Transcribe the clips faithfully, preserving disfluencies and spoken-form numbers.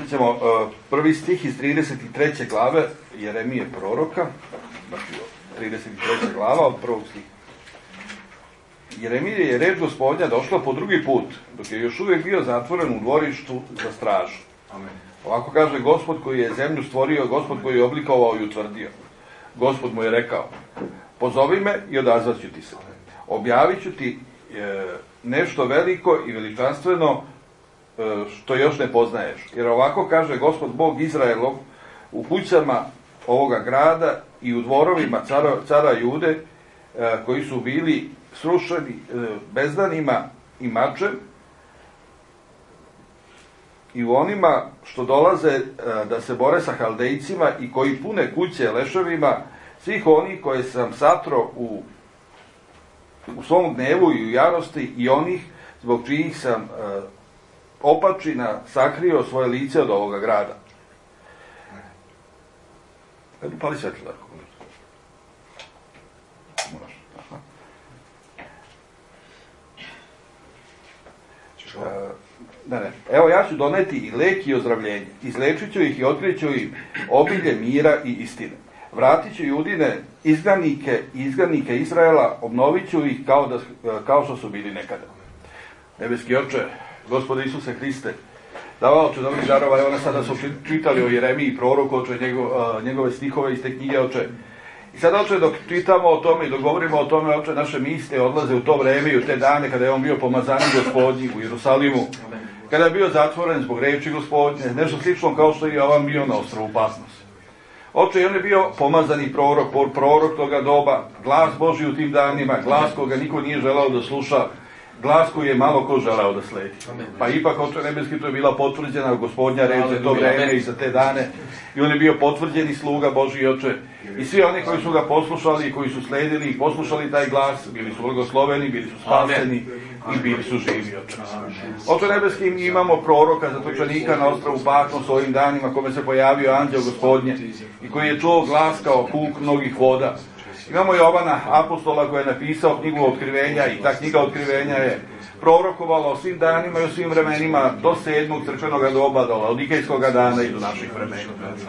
pročitat ćemo uh, prvi stih iz trideset treće glave Jeremije proroka, trideset treća glava od prvog stiha. Jeremije je reč Gospodnja došla po drugi put, dok je još uvijek bio zatvoren u dvorištu za stražu. Amen. Ovako kaže Gospod koji je zemlju stvorio, Gospod koji je oblikovao i utvrdio. Gospod mu je rekao, pozovi me i odazvat ću ti se. Objavit ću ti e, nešto veliko i veličanstveno e, što još ne poznaješ. Jer ovako kaže Gospod Bog Izraelov, u kućama ovoga grada i u dvorovima cara, cara Jude, e, koji su bili srušeni e, bezdanima i mačem, i u onima što dolaze e, da se bore sa Haldejcima i koji pune kuće leševima, svih onih koje sam satro u, u svom gnevu i u jarosti, i onih zbog čijih sam e, opačina sakrio svoje lice od ovoga grada. Ajde, pali svetlo, tako. Uh, ne, ne. Evo, ja ću doneti i lek i ozdravljenje. Izlečit ću ih i otkrit ću im obilje mira i istine. Vratit ću Judine izgnanike i izgnanike Izraela, obnovit ću ih kao, da, kao što su bili nekada. Nebeski Oče, Gospode Isuse Hriste, davao Oče dobrih darova, evo nas sada su čitali o Jeremiji proroku, Oče, njegov, njegove stihove iz te knjige, Oče. I sada, Oče, dok čitamo o tome i dok govorimo o tome, Oče, naše misle odlaze u to vreme i u te dane kada je on bio pomazanik Gospodnji u Jerusalimu, kada je bio zatvoren zbog reči Gospodnje, nešto slično kao što je Jovan bio na ostrvu Patmos. Oče, i on je bio pomazani prorok, prorok toga doba, glas Božji u tim danima, glas koga niko nije želao da sluša, glas koji je malo ko želeo da sledi. Pa ipak, Oče nebeski, to je bila potvrđena Gospodnja reč za to vreme i za te dane. I on je bio potvrđeni sluga Božji, Oče. I svi oni koji su ga poslušali, koji su sledili i poslušali taj glas, bili su blagosloveni, bili su spaseni i bili su živi, Oče. Oče nebeski, mi imamo proroka, zatočenika na ostrvu Patmos s ovim danima, kome se pojavio anđeo Gospodnje i koji je čuo glas kao kuk mnogih voda. Imamo Jovana apostola koji je napisao knjigu Otkrivenja i ta knjiga Otkrivenja je prorokovala o svim danima i o svim vremenima do sedmog crkvenog doba, do Laodikejskog dana i do naših vremena.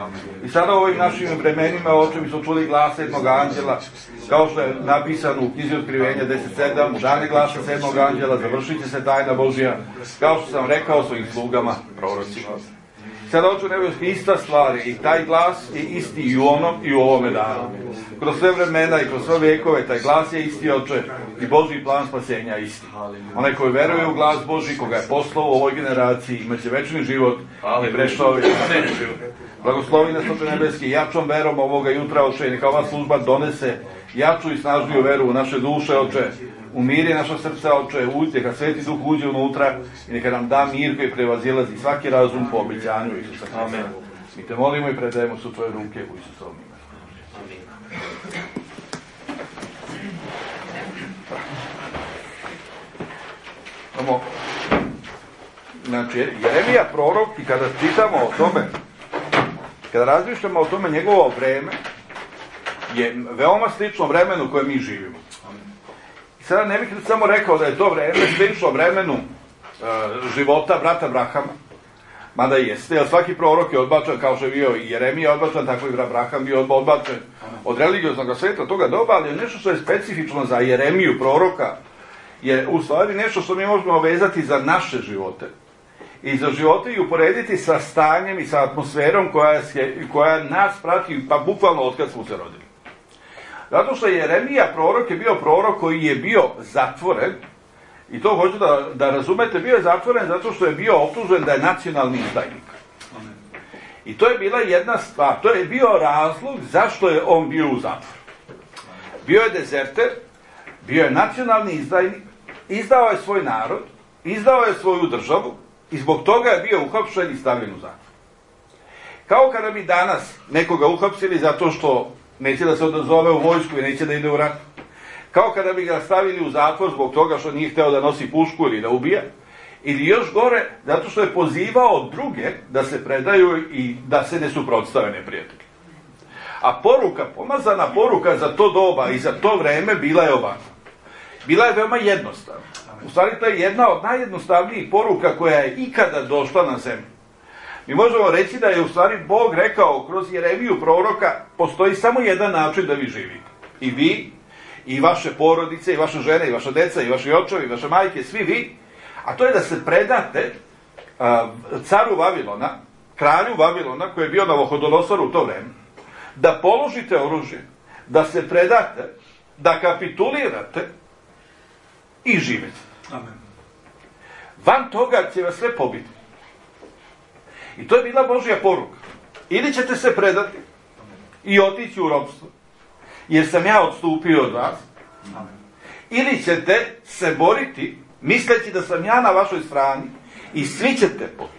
I sada u ovim našim vremenima, Oče, mi smo čuli glas sedmog anđela, kao što je napisano u knjizi Otkrivenja deset sedam, u dane glasa sedmog anđela završit će se tajna Božja, kao što sam rekao svojim slugama, prorocima. Sada, Oče nebeski, ista stvar i taj glas je isti i u onom i u ovome danu. Kroz sve vremena i kroz sve vekove taj glas je isti, Oče, i Božji plan spasenja isti. Onaj koji veruje u glas Božji, koga je poslao u ovoj generaciji, imaće večni život i prešao je večni život. Blagoslovi nas, Oče nebeski, jačom verom ovoga jutra, Oče, neka ova služba donese jaču i snažniju veru u naše duše, Oče, umiri naša srca, Oče, neka Sveti Duh uđe unutra i neka nam da mir koji prevazilazi svaki razum po obećanju Isusa Hrista. Amen. Mi te molimo i predajemo su tvoje ruke u Isusovom ime. Imamo, znači, Jeremija prorok, i kada čitamo o tome, kada razmišljamo o tome, njegovo vreme je veoma slično vremenu u kojem mi živimo. I sada ne bih samo rekao da je to vreme slično vremenu uh, života brata Abrahama, mada jeste, jer svaki prorok je odbačen, kao što je bio i Jeremija odbačen, tako i Abraham bio odbačen od religioznog sveta toga doba, ali nešto što je specifično za Jeremiju proroka je u stvari nešto što mi možemo vezati za naše živote i za živote i uporediti sa stanjem i sa atmosferom koja, je, koja nas prati, pa bukvalno od kad smo se rodili. Zato što je Jeremija prorok je bio prorok koji je bio zatvoren, i to hoću da, da razumete, bio je zatvoren zato što je bio optužen da je nacionalni izdajnik. I to je bila jedna stvar, to je bio razlog zašto je on bio u zatvoru. Bio je dezerter, bio je nacionalni izdajnik, izdao je svoj narod, izdao je svoju državu i zbog toga je bio uhapšen i stavljen u zatvor. Kao kada bi danas nekoga uhapsili zato što neće da se odazove u vojsku i neće da ide u rat. Kao kada bi ga stavili u zatvor zbog toga što nije hteo da nosi pušku ili da ubija. Ili još gore, zato što je pozivao druge da se predaju i da se ne suprotstave neprijatelji. A poruka, pomazana poruka za to doba i za to vreme bila je ovakva. Bila je veoma jednostavna. U stvari to je jedna od najjednostavnijih poruka koja je ikada došla na zemlju. Mi možemo reći da je u stvari Bog rekao kroz Jeremiju proroka, postoji samo jedan način da vi živite. I vi, i vaše porodice, i vaše žene, i vaša deca, i vaši očevi, i vaše majke, svi vi, a to je da se predate a, caru Vavilona, kralju Vavilona, koji je bio Navohodonosor u to vreme, da položite oružje, da se predate, da kapitulirate i živite. Amen. Van toga će vas sve pobiti. I to je bila Božja poruka. Ili ćete se predati i otići u ropstvo, jer sam ja odstupio od vas, Amen. ili ćete se boriti, misleći da sam ja na vašoj strani i svi ćete pobiti.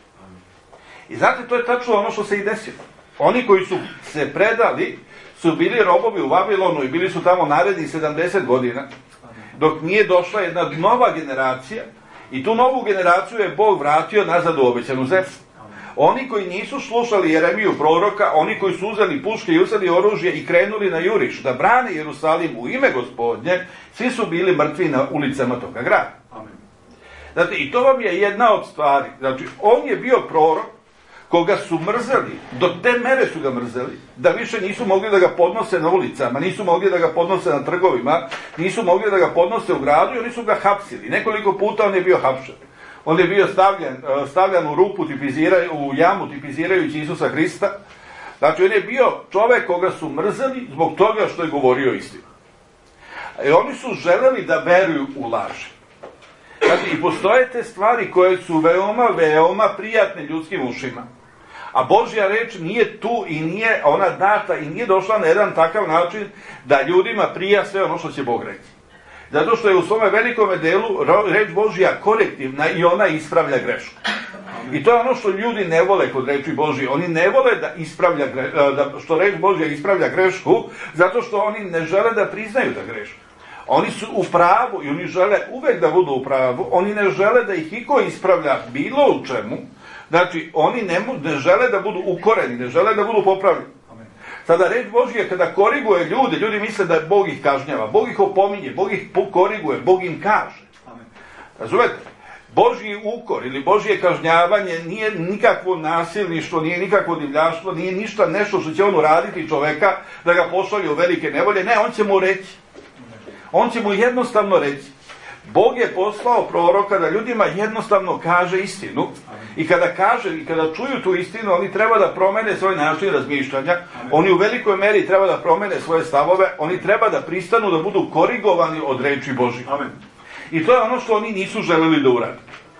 I znate, to je tačno ono što se i desilo. Oni koji su se predali su bili robovi u Vavilonu i bili su tamo narednih sedamdeset godina, dok nije došla jedna nova generacija, i tu novu generaciju je Bog vratio nazad u obećanu zemlju. Oni koji nisu slušali Jeremiju proroka, oni koji su uzeli puške i uzeli oružje i krenuli na juriš da brane Jerusalim u ime Gospodnje, svi su bili mrtvi na ulicama toga grada. Amen. Znate, i to vam je jedna od stvari. Znači, on je bio prorok koga su mrzeli, do te mere su ga mrzeli, da više nisu mogli da ga podnose na ulicama, nisu mogli da ga podnose na trgovima, nisu mogli da ga podnose u gradu i oni su ga hapsili. Nekoliko puta on je bio hapšen. On je bio stavljen, stavljan u rupu, u jamu, tipizirajući Isusa Hrista. Znači, on je bio čovek koga su mrzeli zbog toga što je govorio istinu. I oni su želeli da veruju u laži. Znači, i postoje te stvari koje su veoma, veoma prijatne ljudskim ušima. A Božja reč nije tu i nije ona data i nije došla na jedan takav način da ljudima prija sve ono što će Bog reći. Zato što je u svome velikome delu reč Božja korektivna i ona ispravlja grešku. I to je ono što ljudi ne vole kod reči Božje. Oni ne vole da ispravlja, da, što reč Božja ispravlja grešku, zato što oni ne žele da priznaju da grešku. Oni su u pravu i oni žele uvek da budu u pravu. Oni ne žele da ih iko ispravlja bilo u čemu. Znači, oni ne, ne žele da budu ukoreni, ne žele da budu popravljeni. Sada reč Božja kada koriguje ljude, ljudi misle da Bog ih kažnjava. Bog ih opominje, Bog ih koriguje, Bog im kaže. Razumete? Božji ukor ili Božje kažnjavanje nije nikakvo nasilništvo, nije nikakvo divljaštvo, nije ništa nešto što će on uraditi čoveka da ga pošalje u velike nevolje. Ne, on će mu reći. On će mu jednostavno reći. Bog je poslao proroka da ljudima jednostavno kaže istinu. I kada kaže i kada čuju tu istinu, oni treba da promene svoj način razmišljanja. Oni u velikoj meri treba da promene svoje stavove. Oni treba da pristanu da budu korigovani od reči Božje. Amen. I to je ono što oni nisu želeli da urade.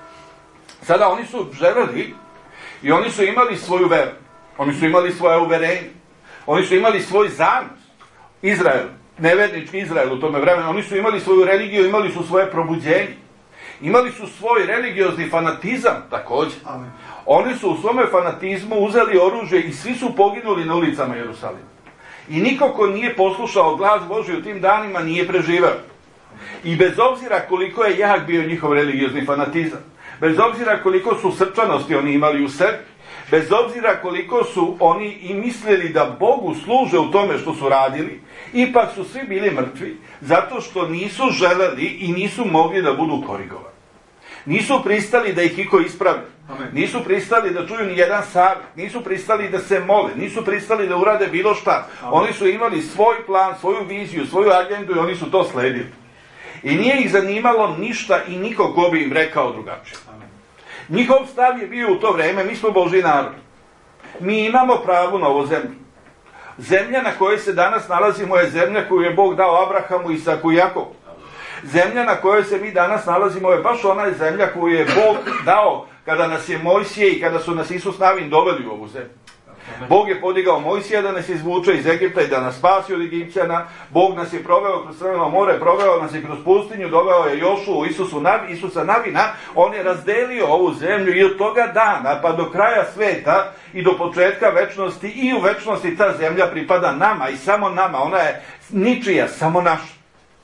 Sada oni su želeli i oni su imali svoju veru. Oni su imali svoje uverenje. Oni su imali svoj zanos. Izrael, nevernički Izrael u tome vremenu. Oni su imali svoju religiju, imali su svoje probuđenje. Imali su svoj religiozni fanatizam također. Amen. Oni su u svome fanatizmu uzeli oružje i svi su poginuli na ulicama Jerusalima. I niko ko nije poslušao glas Božji u tim danima nije preživeo. I bez obzira koliko je jak bio njihov religiozni fanatizam, bez obzira koliko su srčanosti oni imali u sebi, bez obzira koliko su oni i mislili da Bogu služe u tome što su radili, ipak su svi bili mrtvi, zato što nisu želeli i nisu mogli da budu korigovani. Nisu pristali da ih iko ispravi. Nisu pristali da čuju ni jedan savjet, nisu pristali da se mole, nisu pristali da urade bilo šta. Oni su imali svoj plan, svoju viziju, svoju agendu i oni su to sledili. I nije ih zanimalo ništa i niko ko bi im rekao drugačije. Njihov stav je bio u to vreme, mi smo Božji narod. Mi imamo pravo na ovo zemlju. Zemlja na kojoj se danas nalazimo je zemlja koju je Bog dao Abrahamu, Isaku i Jakovu. Zemlja na kojoj se mi danas nalazimo je baš ona zemlja koju je Bog dao kada nas je Mojsije i kada su nas Isus Navin doveli u ovu zemlju. Bog je podigao Mojsija da nas izvuče iz Egipta i da nas spasi od Egipćana. Bog nas je proveo kroz Crveno more, proveo nas je kroz pustinju, doveo je Jošu, Isusu, Isusa Navina. On je razdelio ovu zemlju i od toga dana pa do kraja sveta i do početka večnosti i u večnosti ta zemlja pripada nama i samo nama. Ona je ničija, samo naša.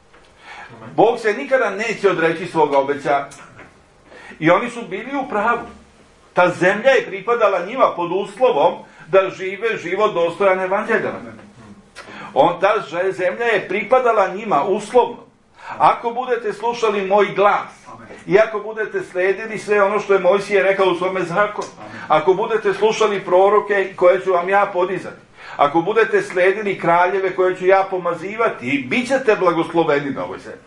Bog se nikada neće odreći svoga obećanja. I oni su bili u pravu. Ta zemlja je pripadala njima pod uslovom da žive život dostojan evanđelja. On, ta zemlja je pripadala njima uslovno. Ako budete slušali moj glas I ako budete sledili sve ono što je Mojsije rekao u svome zakonu, ako budete slušali proroke koje ću vam ja podizati, ako budete sledili kraljeve koje ću ja pomazivati, bit ćete blagosloveni na ovoj zemlji.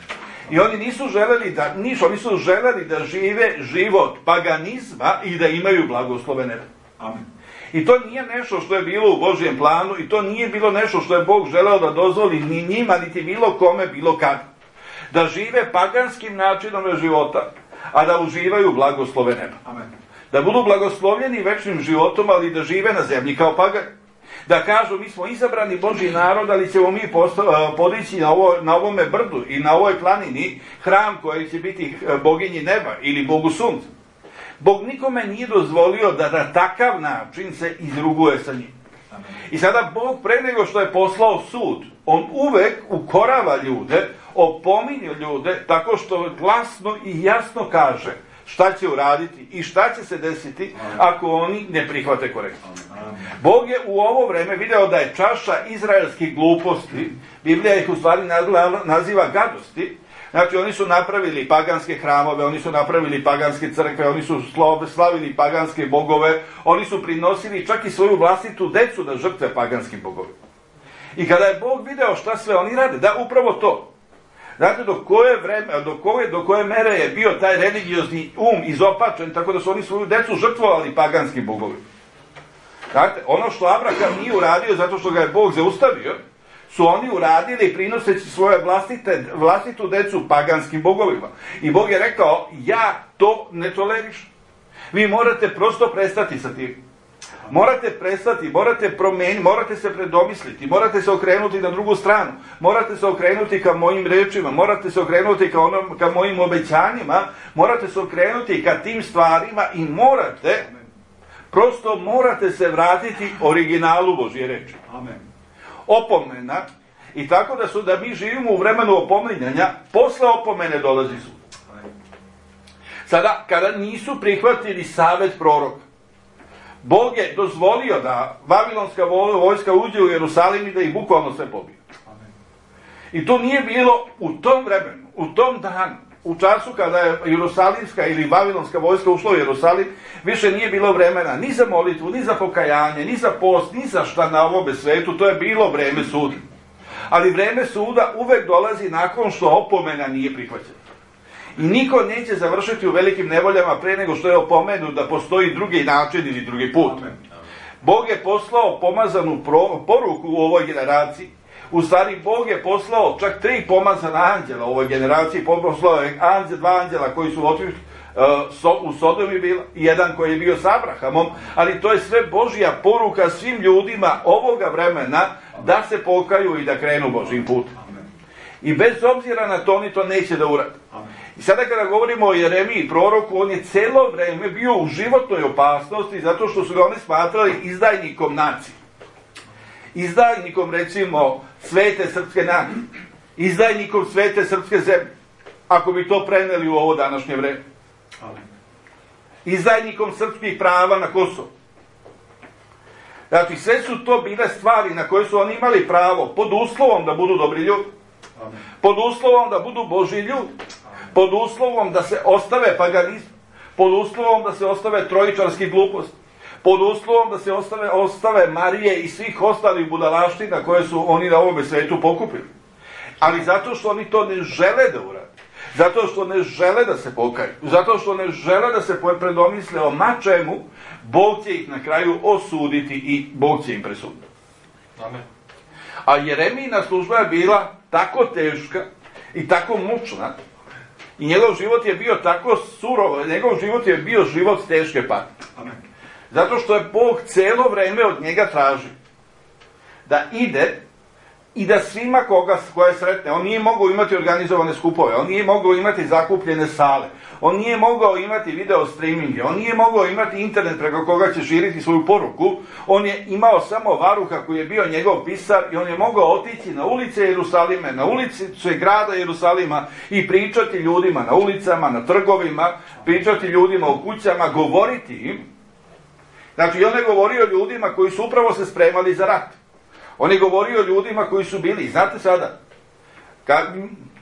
I oni nisu želeli da, niš, oni su želeli da žive život paganizma i da imaju blagoslovene. Amen. I to nije nešto što je bilo u Božjem planu i to nije bilo nešto što je Bog želeo da dozvoli ni njima, niti bilo kome, bilo kad. Da žive paganskim načinom života, a da uživaju blagoslove neba. Amen. Da budu blagoslovljeni večnim životom, ali da žive na zemlji kao pagani. Da kažu, mi smo izabrani Božji narod, ali ćemo mi podići na, ovo, na ovome brdu i na ovoj planini hram koji će biti boginji neba ili Bogu sunca. Bog nikome nije dozvolio da na takav način se izruguje sa njim. I sada Bog, pre nego što je poslao sud, on uvek ukorava ljude, opominje ljude, tako što glasno i jasno kaže šta će uraditi i šta će se desiti ako oni ne prihvate korekciju. Bog je u ovo vreme video da je čaša izraelskih gluposti, Biblija ih u stvari naziva gadosti. Znači, oni su napravili paganske hramove, oni su napravili paganske crkve, oni su slavili paganske bogove, oni su prinosili čak i svoju vlastitu decu da žrtve paganskim bogovima. I kada je Bog video šta sve oni rade, da, upravo to. Znate, do koje, vreme, do koje, do koje mere je bio taj religiozni um izopačen, tako da su oni svoju decu žrtvovali paganskim bogovima. Znate, ono što Abraham nije uradio zato što ga je Bog zaustavio, su oni uradili prinoseći svoje vlastite, vlastitu decu paganskim bogovima. I Bog je rekao, ja to ne tolerišem. Vi morate prosto prestati sa tim. Morate prestati, morate promeniti, morate se predomisliti, morate se okrenuti na drugu stranu, morate se okrenuti ka mojim rečima, morate se okrenuti ka, onom, ka mojim obećanjima, morate se okrenuti ka tim stvarima i morate, prosto morate se vratiti originalu Božje reči. Amen. Opomena, i tako da su da mi živimo u vremenu opominjanja, posle opomene dolazi sud. Sada, kada nisu prihvatili savet proroka, Bog je dozvolio da vavilonska vojska uđe u Jerusalim i da ih bukvalno sve pobije. I to nije bilo u tom vremenu, u tom danu, u času kada je jerusalimska ili vavilonska vojska ušla u Jerusalim, više nije bilo vremena ni za molitvu, ni za pokajanje, ni za post, ni za šta na ovome svetu, to je bilo vreme suda. Ali vreme suda uvek dolazi nakon što opomena nije prihvaćena. I niko neće završiti u velikim nevoljama pre nego što je opomenut da postoji drugi način ili drugi put. Bog je poslao pomazanu poruku u ovoj generaciji. U stvari, Bog je poslao čak tri pomazana anđela u ovoj generaciji. Poslao je anđel, dva anđela koji su otišli uh, u Sodomi bila, i jedan koji je bio s Abrahamom, ali to je sve Božja poruka svim ljudima ovoga vremena da se pokaju i da krenu Božjim putem. I bez obzira na to, oni to neće da urade. I sada kada govorimo o Jeremiji, proroku, on je celo vreme bio u životnoj opasnosti zato što su ga oni smatrali izdajnikom nacije. Izdajnikom, recimo, svete srpske nacije. Izdajnikom svete srpske zemlje. Ako bi to preneli u ovo današnje vreme. Izdajnikom srpskih prava na Kosovo. Znači, sve su to bile stvari na koje su oni imali pravo pod uslovom da budu dobri ljudi. Pod uslovom da budu Božji ljudi. Pod uslovom da se ostave paganizam. Pod uslovom da se ostave trojičarski gluposti. Pod uslovom da se ostave, ostave Marije i svih ostalih budalaština koje su oni na ovome svetu pokupili. Ali zato što oni to ne žele da urade. Zato što ne žele da se pokaju. Zato što ne žele da se predomisle o mačemu, Bog će ih na kraju osuditi i Bog će im presuditi. Amen. A Jeremijina služba je bila tako teška i tako mučna i njegov život je bio tako surov, njegov život je bio život teške patnje. Amen. Zato što je Bog celo vreme od njega traži da ide i da svima koga koje sretne, on nije mogao imati organizovane skupove, on nije mogao imati zakupljene sale, on nije mogao imati video streaminge, on nije mogao imati internet preko koga će širiti svoju poruku, on je imao samo varuha koji je bio njegov pisar i on je mogao otići na ulice Jerusalime, na ulice grada Jerusalima i pričati ljudima na ulicama, na trgovima, pričati ljudima u kućama, govoriti im. Znači, on je govorio ljudima koji su upravo se spremali za rat. On je govorio ljudima koji su bili, znate sada, kad,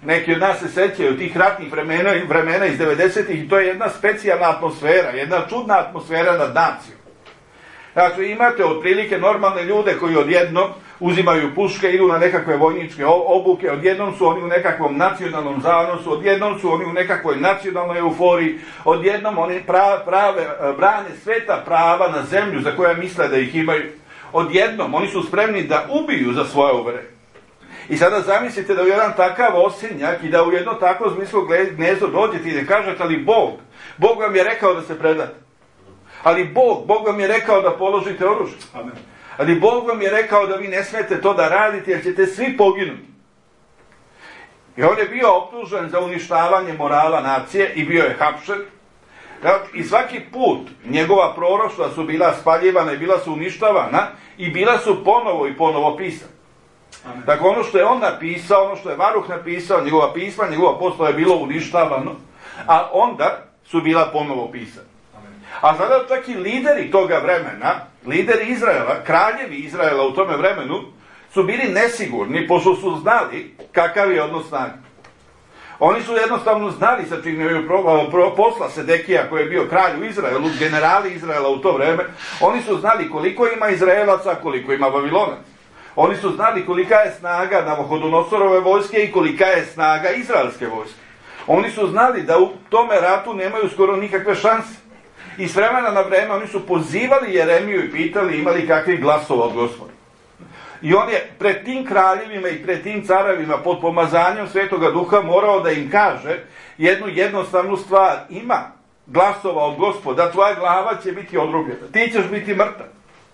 neki od nas se sećaju tih ratnih vremena, vremena iz devedesetih i to je jedna specijalna atmosfera, jedna čudna atmosfera nad nacijom. Znači imate otprilike normalne ljude koji odjednom uzimaju puške, idu na nekakve vojničke obuke, odjednom su oni u nekakvom nacionalnom zanosu, odjednom su oni u nekakvoj nacionalnoj euforiji, odjednom oni prave, prave, brane sveta prava na zemlju za koje misle da ih imaju. Odjednom oni su spremni da ubiju za svoje uvere. I sada zamislite da u jedan takav osinjak i da u jedno takvo zmijsko gnezdo dođete i da kažete, ali Bog, Bog vam je rekao da se predate. Ali Bog, Bog vam je rekao da položite oružje. Amen. Ali Bog vam je rekao da vi ne smijete to da radite jer ćete svi poginuti. I on je bio optužen za uništavanje morala nacije i bio je hapšen. I svaki put njegova proroštva su bila spaljivana i bila su uništavana i bila su ponovo i ponovo pisana. Amen. Dakle, ono što je on napisao, ono što je Baruh napisao, njegova pisma, njegova apostolja je bilo uništavano, a onda su bila ponovo pisana. A sada čak i lideri toga vremena, lideri Izraela, kraljevi Izraela u tome vremenu, su bili nesigurni, pošto su znali kakav je odnos snaga. Oni su jednostavno znali sa čim je posla Sedekija, koji je bio kralj u Izraelu, generali Izraela u to vreme, oni su znali koliko ima Izraelaca, koliko ima Vavilonaca. Oni su znali kolika je snaga Navohodonosorove vojske i kolika je snaga izraelske vojske. Oni su znali da u tome ratu nemaju skoro nikakve šanse. I s vremena na vreme oni su pozivali Jeremiju i pitali imali kakvih glasova od Gospoda. I on je pred tim kraljevima i pred tim carevima pod pomazanjem Svetoga Duha morao da im kaže jednu jednostavnu stvar. Ima glasova od Gospoda, tvoja glava će biti odrubljena. Ti ćeš biti mrtav.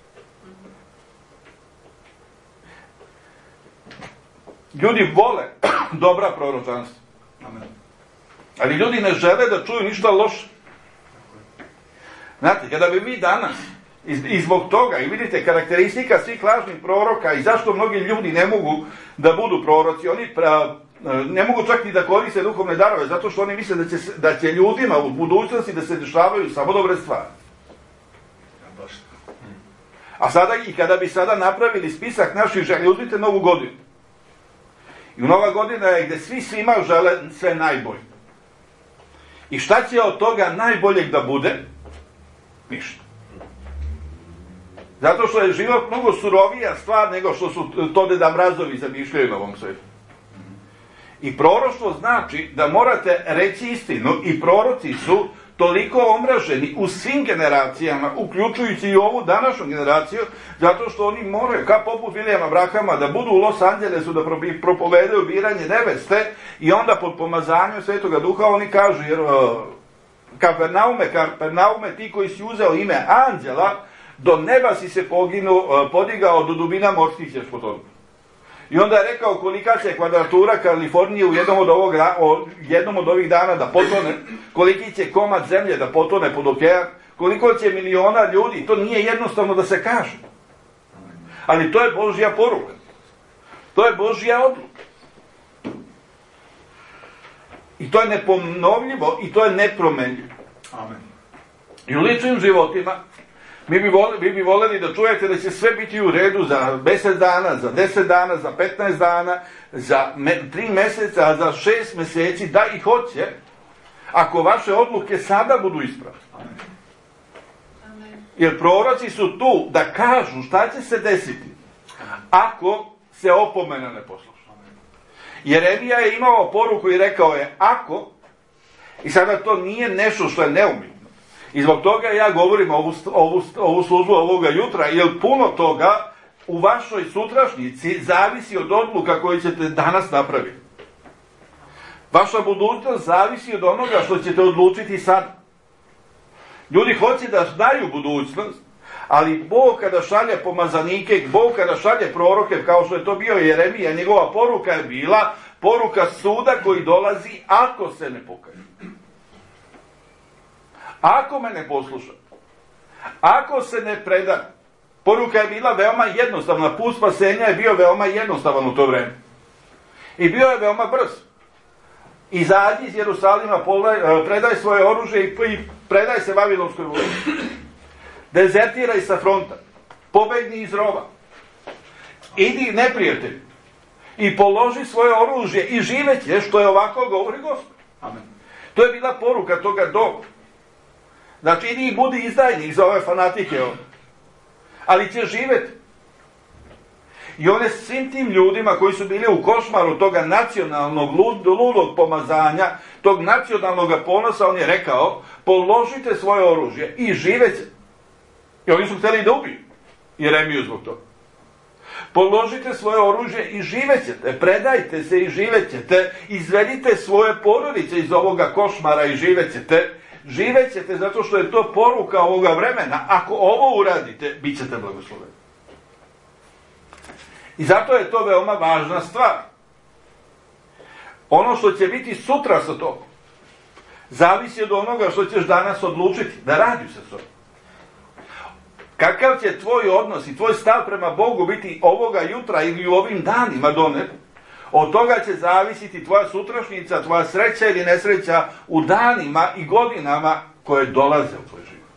Ljudi vole dobra proročanstva. Ali ljudi ne žele da čuju ništa loše. Znate, kada bi vi danas, i zbog toga, i vidite karakteristika svih lažnih proroka i zašto mnogi ljudi ne mogu da budu proroci, oni pra, ne mogu čak ni da koriste duhovne darove, zato što oni misle da će, da će ljudima u budućnosti da se dešavaju samo dobre stvari. A sada, i kada bi sada napravili spisak naših želja, uzmite Novu godinu. I Nova godina je gdje svi svima žele sve najbolje. I šta će od toga najboljeg da bude? Ništa. Zato što je život mnogo surovija stvar nego što su to Deda Mrazovi zamišljaju na ovom svijetu. I proroštvo znači da morate reći istinu i proroci su toliko omraženi u svim generacijama, uključujući i ovu današnju generaciju, zato što oni moraju, kao poput Vilijama Brahama, da budu u Los Angelesu, da propovedaju biranje neveste i onda pod pomazanjem Svetoga Duha oni kažu, jer Kapernaume, Kapernaume, ti koji si uzeo ime anđela, do neba si se poginu, podigao, do dubina morskih ćeš potonuti. I onda je rekao kolika će kvadratura Kalifornije u jednom od, ovog, jednom od ovih dana da potone, koliki će komad zemlje da potone pod okean, koliko će miliona ljudi, to nije jednostavno da se kaže. Ali to je Božja poruka. To je Božja odluka. I to je neponovljivo i to je nepromenljivo. Amen. I u ličnim životima mi bi, voljeli, vi bi voljeli da čujete da će sve biti u redu za mjesec dana, za deset dana, za petnaest dana, za me, tri mjeseca, a za šest mjeseci, da i hoće, ako vaše odluke sada budu ispravne. Jer proroci su tu da kažu šta će se desiti ako se opomena ne posluša. Jeremija je imao poruku i rekao je ako, i sada to nije nešto što je neumitno. I zbog toga ja govorim ovu, ovu, ovu službu ovoga jutra, jer puno toga u vašoj sutrašnjici zavisi od odluka koje ćete danas napraviti. Vaša budućnost zavisi od onoga što ćete odlučiti sad. Ljudi hoće da znaju budućnost, ali Bog kada šalje pomazanike, Bog kada šalje proroke, kao što je to bio Jeremija, njegova poruka je bila poruka suda koji dolazi ako se ne pokaje. Ako me ne posluša, ako se ne preda, poruka je bila veoma jednostavna, put spasenja je bio veoma jednostavan u to vreme. I bio je veoma brz. Izađi iz Jerusalima, predaj svoje oružje i predaj se Vavilonskoj vojsci. Dezertiraj sa fronta, pobegni iz rova, idi neprijatelju. i položi svoje oružje i živeće, što je ovako govori Gospod. Amen. To je bila poruka toga doba. Znači, idi i budi izdajnik za ove fanatike ovdje. Ali će živjeti. I on je svim tim ljudima koji su bili u košmaru toga nacionalnog lud, ludog pomazanja, tog nacionalnog ponosa, on je rekao, položite svoje oružje i živeće. I oni su htjeli da ubiju Jeremiju zbog toga. Položite svoje oružje i živećete, predajte se i živećete, izvedite svoje porodice iz ovoga košmara i živećete, živećete zato što je to poruka ovoga vremena. Ako ovo uradite, bit ćete blagosloveni. I zato je to veoma važna stvar. Ono što će biti sutra sa tobom, zavisi od onoga što ćeš danas odlučiti, da radiš sa sobom. Kakav će tvoj odnos i tvoj stav prema Bogu biti ovoga jutra ili u ovim danima donet, od toga će zavisiti tvoja sutrašnjica, tvoja sreća ili nesreća u danima i godinama koje dolaze u tvoj život.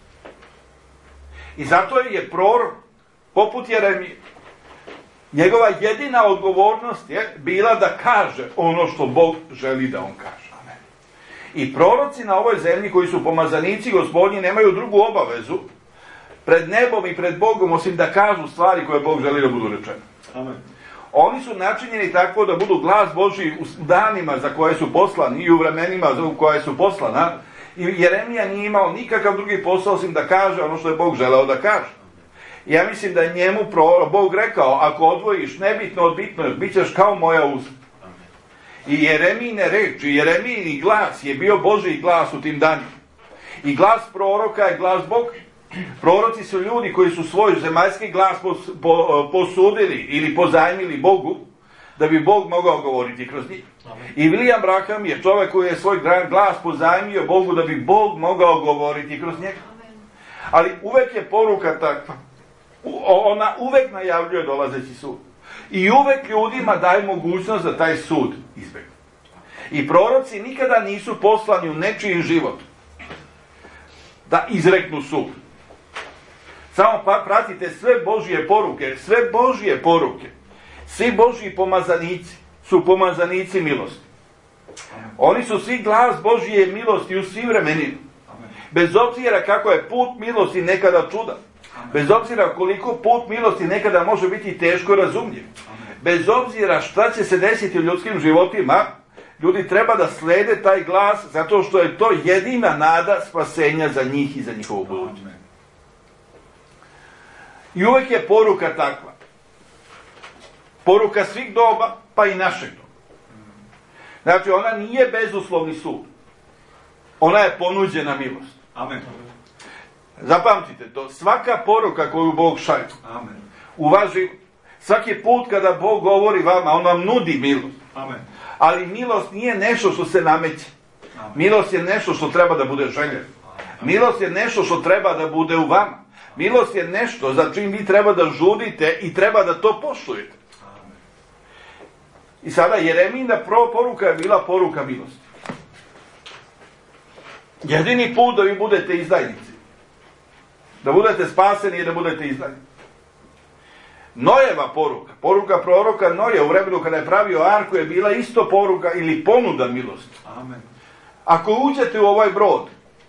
I zato je prorok, poput Jeremije, njegova jedina odgovornost je bila da kaže ono što Bog želi da on kaže. Amen. I proroci na ovoj zemlji koji su pomazanici Gospodnji nemaju drugu obavezu pred nebom i pred Bogom osim da kažu stvari koje Bog želi da budu rečene. Amen. Oni su načinjeni tako da budu glas Božji u danima za koje su poslani i u vremenima za koje su poslana. I Jeremija nije imao nikakav drugi posao osim da kaže ono što je Bog želeo da kaže. Ja mislim da je njemu Bog rekao, ako odvojiš nebitno od bitno, bit ćeš kao moja usta. I Jeremijine reči, Jeremijini glas je bio Božji glas u tim danima. I glas proroka je glas Boga. Proroci su ljudi koji su svoj zemaljski glas posudili ili pozajmili Bogu, da bi Bog mogao govoriti kroz njih. I William Branham je čovjek koji je svoj glas pozajmio Bogu da bi Bog mogao govoriti kroz njega. Ali uvek je poruka takva. Ona uvek najavljuje dolazeći sud. I uvek ljudima daje mogućnost da taj sud izbjegnu. I proroci nikada nisu poslani u nečiji život da izreknu sud. Samo pa pratite sve Božje poruke, sve Božje poruke. Svi Božji pomazanici su pomazanici milosti. Oni su svi glas Božje milosti u svim vremenima. Bez obzira kako je put milosti nekada čudan. Bez obzira koliko put milosti nekada može biti teško razumljiv. Bez obzira šta će se desiti u ljudskim životima, ljudi treba da slede taj glas zato što je to jedina nada spasenja za njih i za njihovu budućnost. I uvek je poruka takva. Poruka svih doba, pa i našeg doba. Znači, ona nije bezuslovni sud. Ona je ponuđena milost. Amen. Zapamtite to. Svaka poruka koju Bog šalje. Amen. Uvaži, svaki put kada Bog govori vama, on vam nudi milost. Amen. Ali milost nije nešto što se nameće. Amen. Milost je nešto što treba da bude željeno. Milost je nešto što treba da bude u vama. Milost je nešto za čim vi treba da žudite i treba da to poštujete. Amen. I sada Jeremijina poruka je bila poruka milosti. Jedini put da vi budete izdajnici. Da budete spaseni i da budete izdajnici. Nojeva poruka, poruka proroka Noje u vremenu kada je pravio arku je bila isto poruka ili ponuda milosti. Amen. Ako uđete u ovaj brod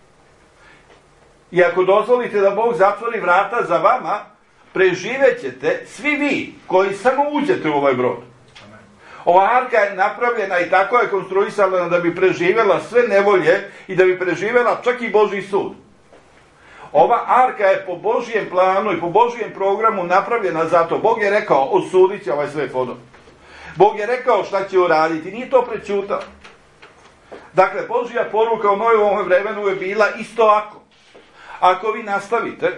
i ako dozvolite da Bog zatvori vrata za vama, preživećete svi vi koji samo uđete u ovaj brod. Amen. Ova arka je napravljena i tako je konstruisana da bi preživjela sve nevolje i da bi preživjela čak i Božji sud. Ova arka je po Božjem planu i po Božjem programu napravljena zato. Bog je rekao, osudit će ovaj svet vodom. Bog je rekao šta će uraditi, nije to prećutao. Dakle, Božja poruka u novom vremenu je bila isto ako. Ako vi nastavite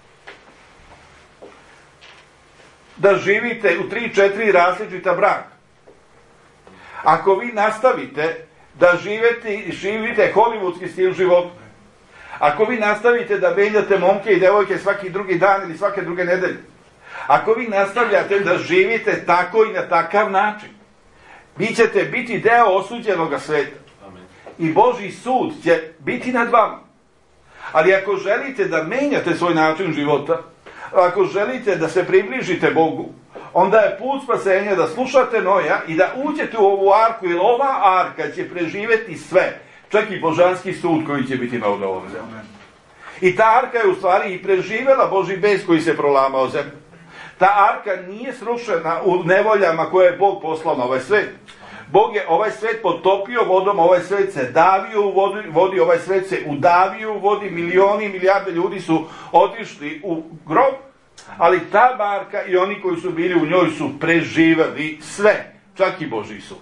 da živite u tri, četiri različita braka, ako vi nastavite da živete, živite hollywoodski stil života, ako vi nastavite da menjate momke i devojke svaki drugi dan ili svake druge nedelje, ako vi nastavljate da živite tako i na takav način, vi ćete biti deo osuđenog sveta. Amen. I Božji sud će biti nad vama. Ali ako želite da menjate svoj način života, ako želite da se približite Bogu, onda je put spasenja da slušate Noja i da uđete u ovu arku, jer ova arka će preživjeti sve, čak i božanski sud koji će biti na ovom zemlji. I ta arka je u stvari i preživjela Božji bes koji se prolamao zemlju. Ta arka nije srušena u nevoljama koje je Bog poslao na ovaj svet. Bog je ovaj svet potopio vodom, ovaj svet se davio u vodi, vodi, ovaj svet se udavio u vodi, milioni i milijarde ljudi su otišli u grob, ali ta barka i oni koji su bili u njoj su preživjeli sve, čak i Božji sud.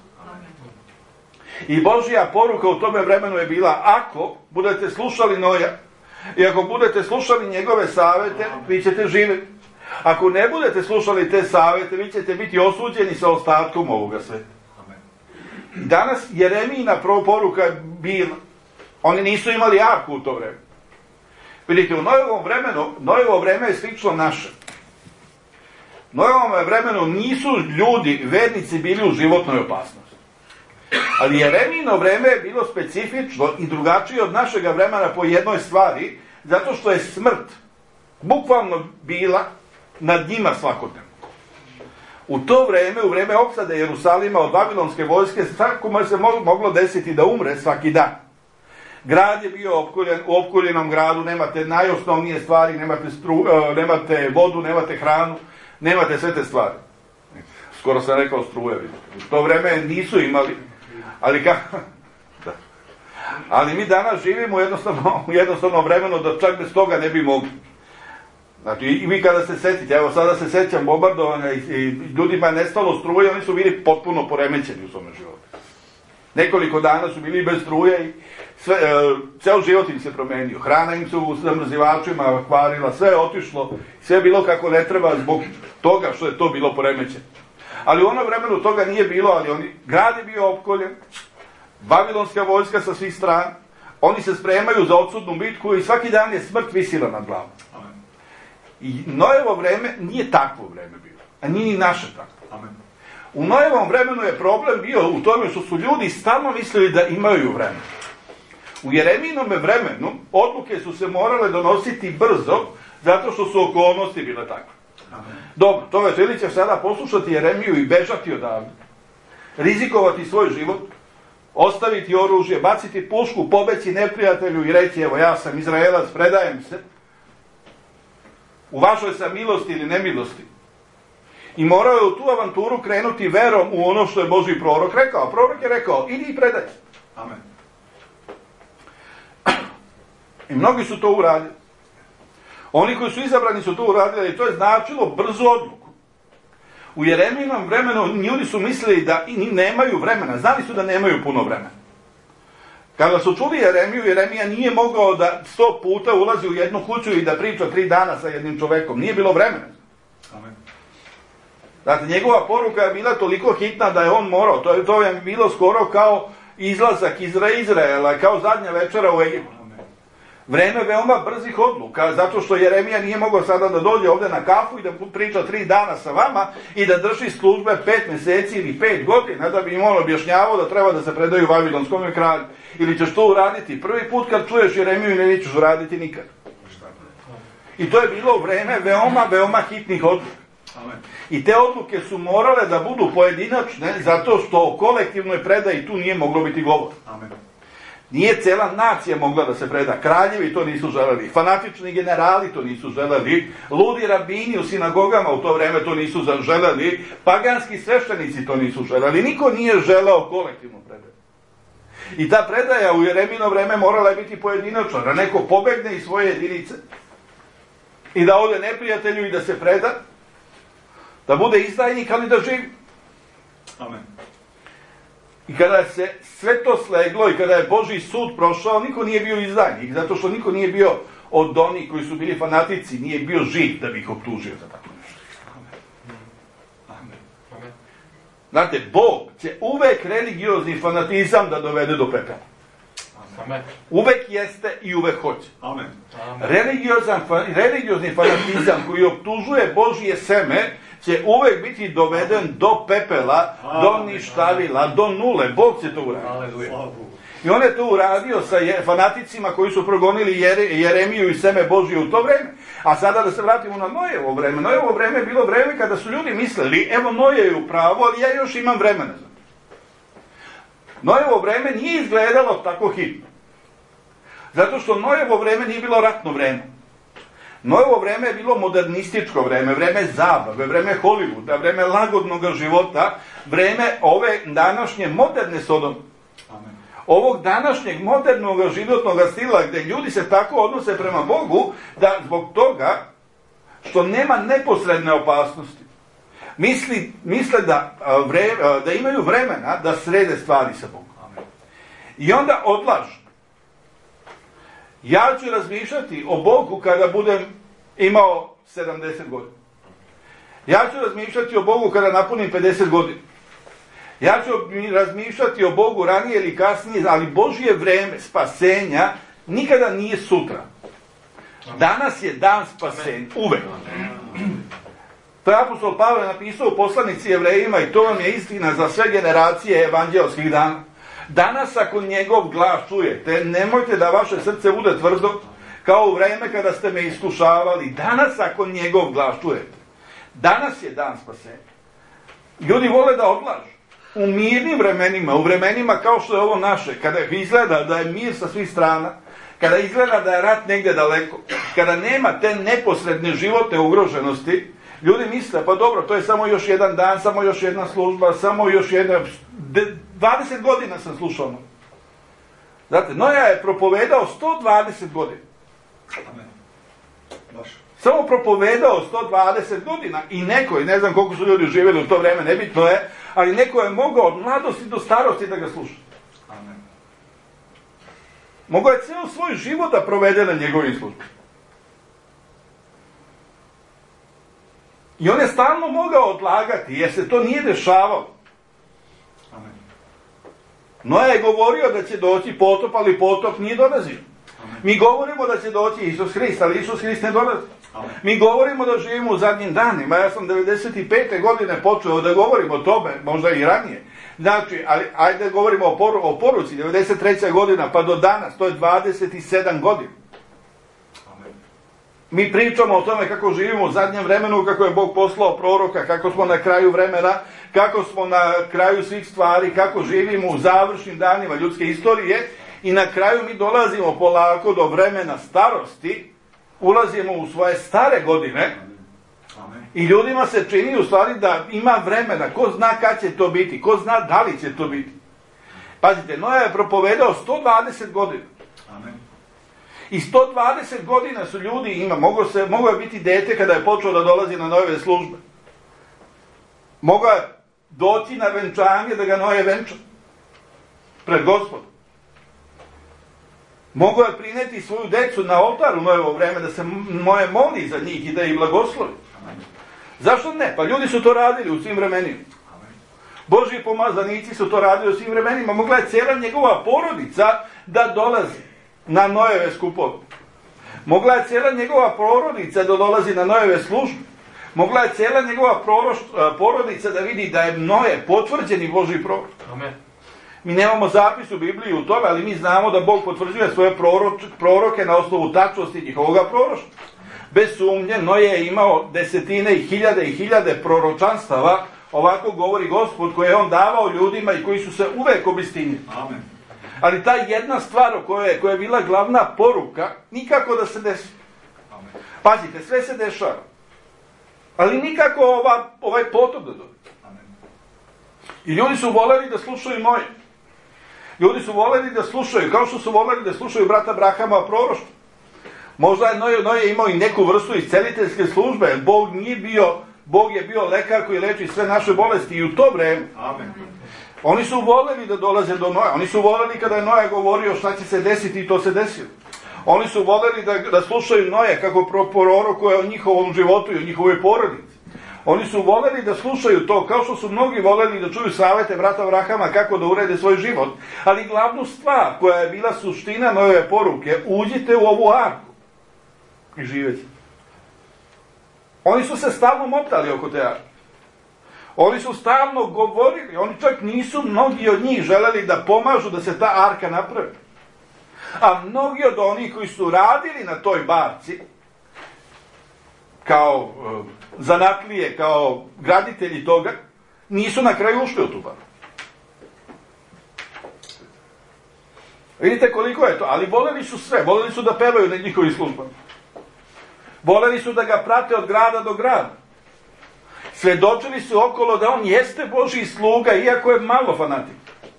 I Božja poruka u tome vremenu je bila, ako budete slušali Noja i ako budete slušali njegove savjete, vi ćete živjeti. Ako ne budete slušali te savjete, vi ćete biti osuđeni sa ostatkom ovoga sveta. I danas Jeremijina poruka je bila, oni nisu imali arku u to vreme. Vidite, u Nojevom vremenu, Nojevo vreme je slično naše. U Nojevom vremenu nisu ljudi, vernici, bili u životnoj opasnosti. Ali Jeremijino vreme je bilo specifično i drugačije od našega vremena po jednoj stvari, zato što je smrt bukvalno bila nad njima svakodnevno. U to vreme, u vreme opsade Jerusalima od vavilonske vojske, svakome se moglo desiti da umre svaki dan. Grad je bio opkoljen, u opkoljenom gradu nemate najosnovnije stvari, nemate, stru, nemate vodu, nemate hranu, nemate sve te stvari. Skoro sam rekao struje. U to vreme nisu imali, ali ka... da. Ali mi danas živimo jednostavno, u jednostavnom vremenu da čak bez toga ne bi mogli. Znači, i vi kada se setite, evo sada se sećam bombardovanja i, i ljudima je nestalo struje, oni su bili potpuno poremećeni u svome životu. Nekoliko dana su bili bez struje i sve, e, ceo život im se promenio. Hrana im se u zamrzivačima kvarila, sve je otišlo, sve je bilo kako ne treba zbog toga što je to bilo poremećeno. Ali u ono vremenu toga nije bilo, ali oni, grad je bio opkoljen, vavilonska vojska sa svih strana, oni se spremaju za odsudnu bitku i svaki dan je smrt visila nad glavom. I Nojevo vreme nije takvo vreme bilo, a nije ni naše takvo. Amen. U Nojevom vremenu je problem bio u tome što su ljudi stalno mislili da imaju vreme. U Jeremijinome vremenu odluke su se morale donositi brzo, zato što su okolnosti bile takve. Amen. Dobro, to već ili ćeš sada poslušati Jeremiju i bežati odavde, rizikovati svoj život, ostaviti oružje, baciti pušku, pobeći neprijatelju i reći, evo ja sam Izraelac, predajem se, u vašoj sam milosti ili nemilosti. I morao je u tu avanturu krenuti verom u ono što je Božji prorok rekao. Prorok je rekao, idi i predaj. Amen. I mnogi su to uradili. Oni koji su izabrani su to uradili i to je značilo brzu odluku. U Jeremijinom vremenu ljudi su mislili da nemaju vremena. Znali su da nemaju puno vremena. Kada su čuli Jeremiju, Jeremija nije mogao da sto puta ulazi u jednu kuću i da priča tri dana sa jednim čovekom. Nije bilo vremena. Amen. Dakle, njegova poruka je bila toliko hitna da je on morao. To je, to je bilo skoro kao izlazak iz Izraela, kao zadnja večera u Egiptu. Vreme veoma brzih odluka, zato što Jeremija nije mogao sada da dođe ovdje na kafu i da priča tri dana sa vama i da drži službe pet mjeseci ili pet godina da bi im on objašnjavao da treba da se predaju vavilonskom kralju. Ili ćeš to uraditi prvi put kad čuješ Jeremiju i nećeš uraditi nikad. I to je bilo vreme veoma, veoma hitnih odluka. I te odluke su morale da budu pojedinačne zato što o kolektivnoj predaji tu nije moglo biti govor. Amen. Nije cela nacija mogla da se preda. Kraljevi to nisu želeli. Fanatični generali to nisu želeli. Ludi rabini u sinagogama u to vreme to nisu želeli. Paganski sveštenici to nisu želeli. Niko nije želeo kolektivnu predaju. I ta predaja u Jeremino vreme morala je biti pojedinačna. Da neko pobegne iz svoje jedinice i da ode neprijatelju i da se preda. Da bude izdajnik, ali da živi. Amen. I kada se sve to sleglo i kada je Božji sud prošao, niko nije bio izdajnik, zato što niko nije bio od onih koji su bili fanatici, nije bio živ da bi ih optužio za tako nešto. Amen. Amen. Znate, Bog će uvek religiozni fanatizam da dovede do pepela. Amen. Uvek jeste i uvek hoće. Amen. Religiozan, religiozni fanatizam koji optužuje Božje seme će uvek biti doveden do pepela, Amen. Do ništavila, do nule. Bog će to uraditi. I on je to uradio sa fanaticima koji su progonili Jeremiju i seme Božje u to vreme. A sada da se vratimo na Nojevo vreme. Nojevo vreme je bilo vreme kada su ljudi mislili, evo Noje je u pravu, ali ja još imam vremena. Nojevo vreme nije izgledalo tako hitno. Zato što Nojevo vreme nije bilo ratno vreme. Nojevo vreme je bilo modernističko vreme, vreme zabave, vreme Hollywooda, vreme lagodnog života, vreme ove današnje moderne Sodome. Ovog današnjeg modernog životnog stila gdje ljudi se tako odnose prema Bogu da zbog toga što nema neposredne opasnosti misli, misle da, vre, da imaju vremena da srede stvari sa Bogom. I onda odlažu. Ja ću razmišljati o Bogu kada budem imao sedamdeset godina. Ja ću razmišljati o Bogu kada napunim pedeset godina. Ja ću razmišljati o Bogu ranije ili kasnije, ali Božje vreme spasenja nikada nije sutra. Danas je dan spasenja, uvek. To je apostol Pavle napisao u poslanici Jevrejima i to vam je istina za sve generacije evanđelskih dana. Danas ako njegov glas čujete, nemojte da vaše srce bude tvrdo kao u vreme kada ste me iskušavali. Danas ako njegov glas čujete. Danas je dan spasenja. Ljudi vole da odlažu. U mirnim vremenima, u vremenima kao što je ovo naše, kada izgleda da je mir sa svih strana, kada izgleda da je rat negdje daleko, kada nema te neposredne životne ugroženosti, ljudi misle, pa dobro, to je samo još jedan dan, samo još jedna služba, samo još jedna... dvadeset godina sam slušao. Znate, Noja je propovedao sto dvadeset godina. Amen. Baš. Samo propovedao sto dvadeset godina i neko, ne znam koliko su ljudi živjeli u to vreme, nebitno je, ali neko je mogao od mladosti do starosti da ga sluša. Amen. Mogao je cijel svoj život da provede na njegovim službama. I on je stalno mogao odlagati, jer se to nije dešavalo. Amen. Noja je govorio da će doći potop, ali potop nije dolazio. Amen. Mi govorimo da će doći Isus Hrist, ali Isus Hrist ne dolazi. Amen. Mi govorimo da živimo u zadnjim danima. Ja sam devedeset pete godine počeo da govorim o tome, možda i ranije. Znači, ali, ajde da govorimo o, poru, o poruci, devedeset treća godina pa do danas, to je dvadeset sedam godina. Amen. Mi pričamo o tome kako živimo u zadnjem vremenu, kako je Bog poslao proroka, kako smo na kraju vremena, kako smo na kraju svih stvari, kako živimo u završnim danima ljudske istorije i na kraju mi dolazimo polako do vremena starosti, ulazimo u svoje stare godine. Amen. I ljudima se čini u stvari da ima vremena, ko zna kad će to biti, ko zna da li će to biti. Pazite, Noja je propovedao sto dvadeset godina. Amen. I sto dvadeset godina su ljudi ima, moglo, se, moglo je biti dete kada je počeo da dolazi na Nojeve službe. Mogao je doći na venčanje da ga Noje venča pred Gospodom. Mogao je prineti svoju decu na oltar u Nojevo vreme da se Noje moli za njih i da ih blagoslovi. Amen. Zašto ne? Pa ljudi su to radili u svim vremenima. Amen. Božji pomazanici su to radili u svim vremenima. Mogla je cijela njegova porodica da dolazi na Nojeve skupove. Mogla je cijela njegova porodica da dolazi na Nojeve službe. Mogla je cijela njegova proroš, porodica da vidi da je Noje potvrđeni Božji prorok. Amen. Mi nemamo zapis u Bibliji u tome, ali mi znamo da Bog potvrđuje svoje proroč, proroke na osnovu tačnosti njihovoga proroštva. Bez sumnje, Noje je imao desetine i hiljade i hiljade proročanstava, ovako govori Gospod, koje je on davao ljudima i koji su se uvek obistinili. Amen. Ali ta jedna stvar koja je, koja je bila glavna poruka, nikako da se desi. Amen. Pazite, sve se dešava. Ali nikako ova, ovaj potop da dođe. Amen. I ljudi su voljeli da slušaju Noje. Ljudi su voljeli da slušaju, kao što su voljeli da slušaju brata Brahama proroštvo. Možda je Noje, Noje imao i neku vrstu isceliteljske službe. Bog nije bio, Bog je bio lekar koji leči sve naše bolesti i u to vreme. Amen. Oni su voljeli da dolaze do Noja. Oni su voljeli kada je Noja govorio šta će se desiti i to se desilo. Oni su voljeli da, da slušaju Noje kako prorokuje o njihovom životu i o njihovoj porodici. Oni su voljeli da slušaju to, kao što su mnogi voljeli da čuju savete brata Avrahama kako da urede svoj život. Ali glavnu stvar koja je bila suština Nojeve poruke, uđite u ovu arku i živjeti. Oni su se stalno motali oko te arke. Oni su stalno govorili, oni čak nisu mnogi od njih želeli da pomažu da se ta arka napravi. A mnogi od onih koji su radili na toj barci, kao e, zanatlije, kao graditelji toga, nisu na kraju ušli u tu barku. Vidite koliko je to, ali voleli su sve, voleli su da pevaju na njihovih službama. Voleli su da ga prate od grada do grada. Svedočili su okolo da on jeste Božji sluga, iako je malo fanatik.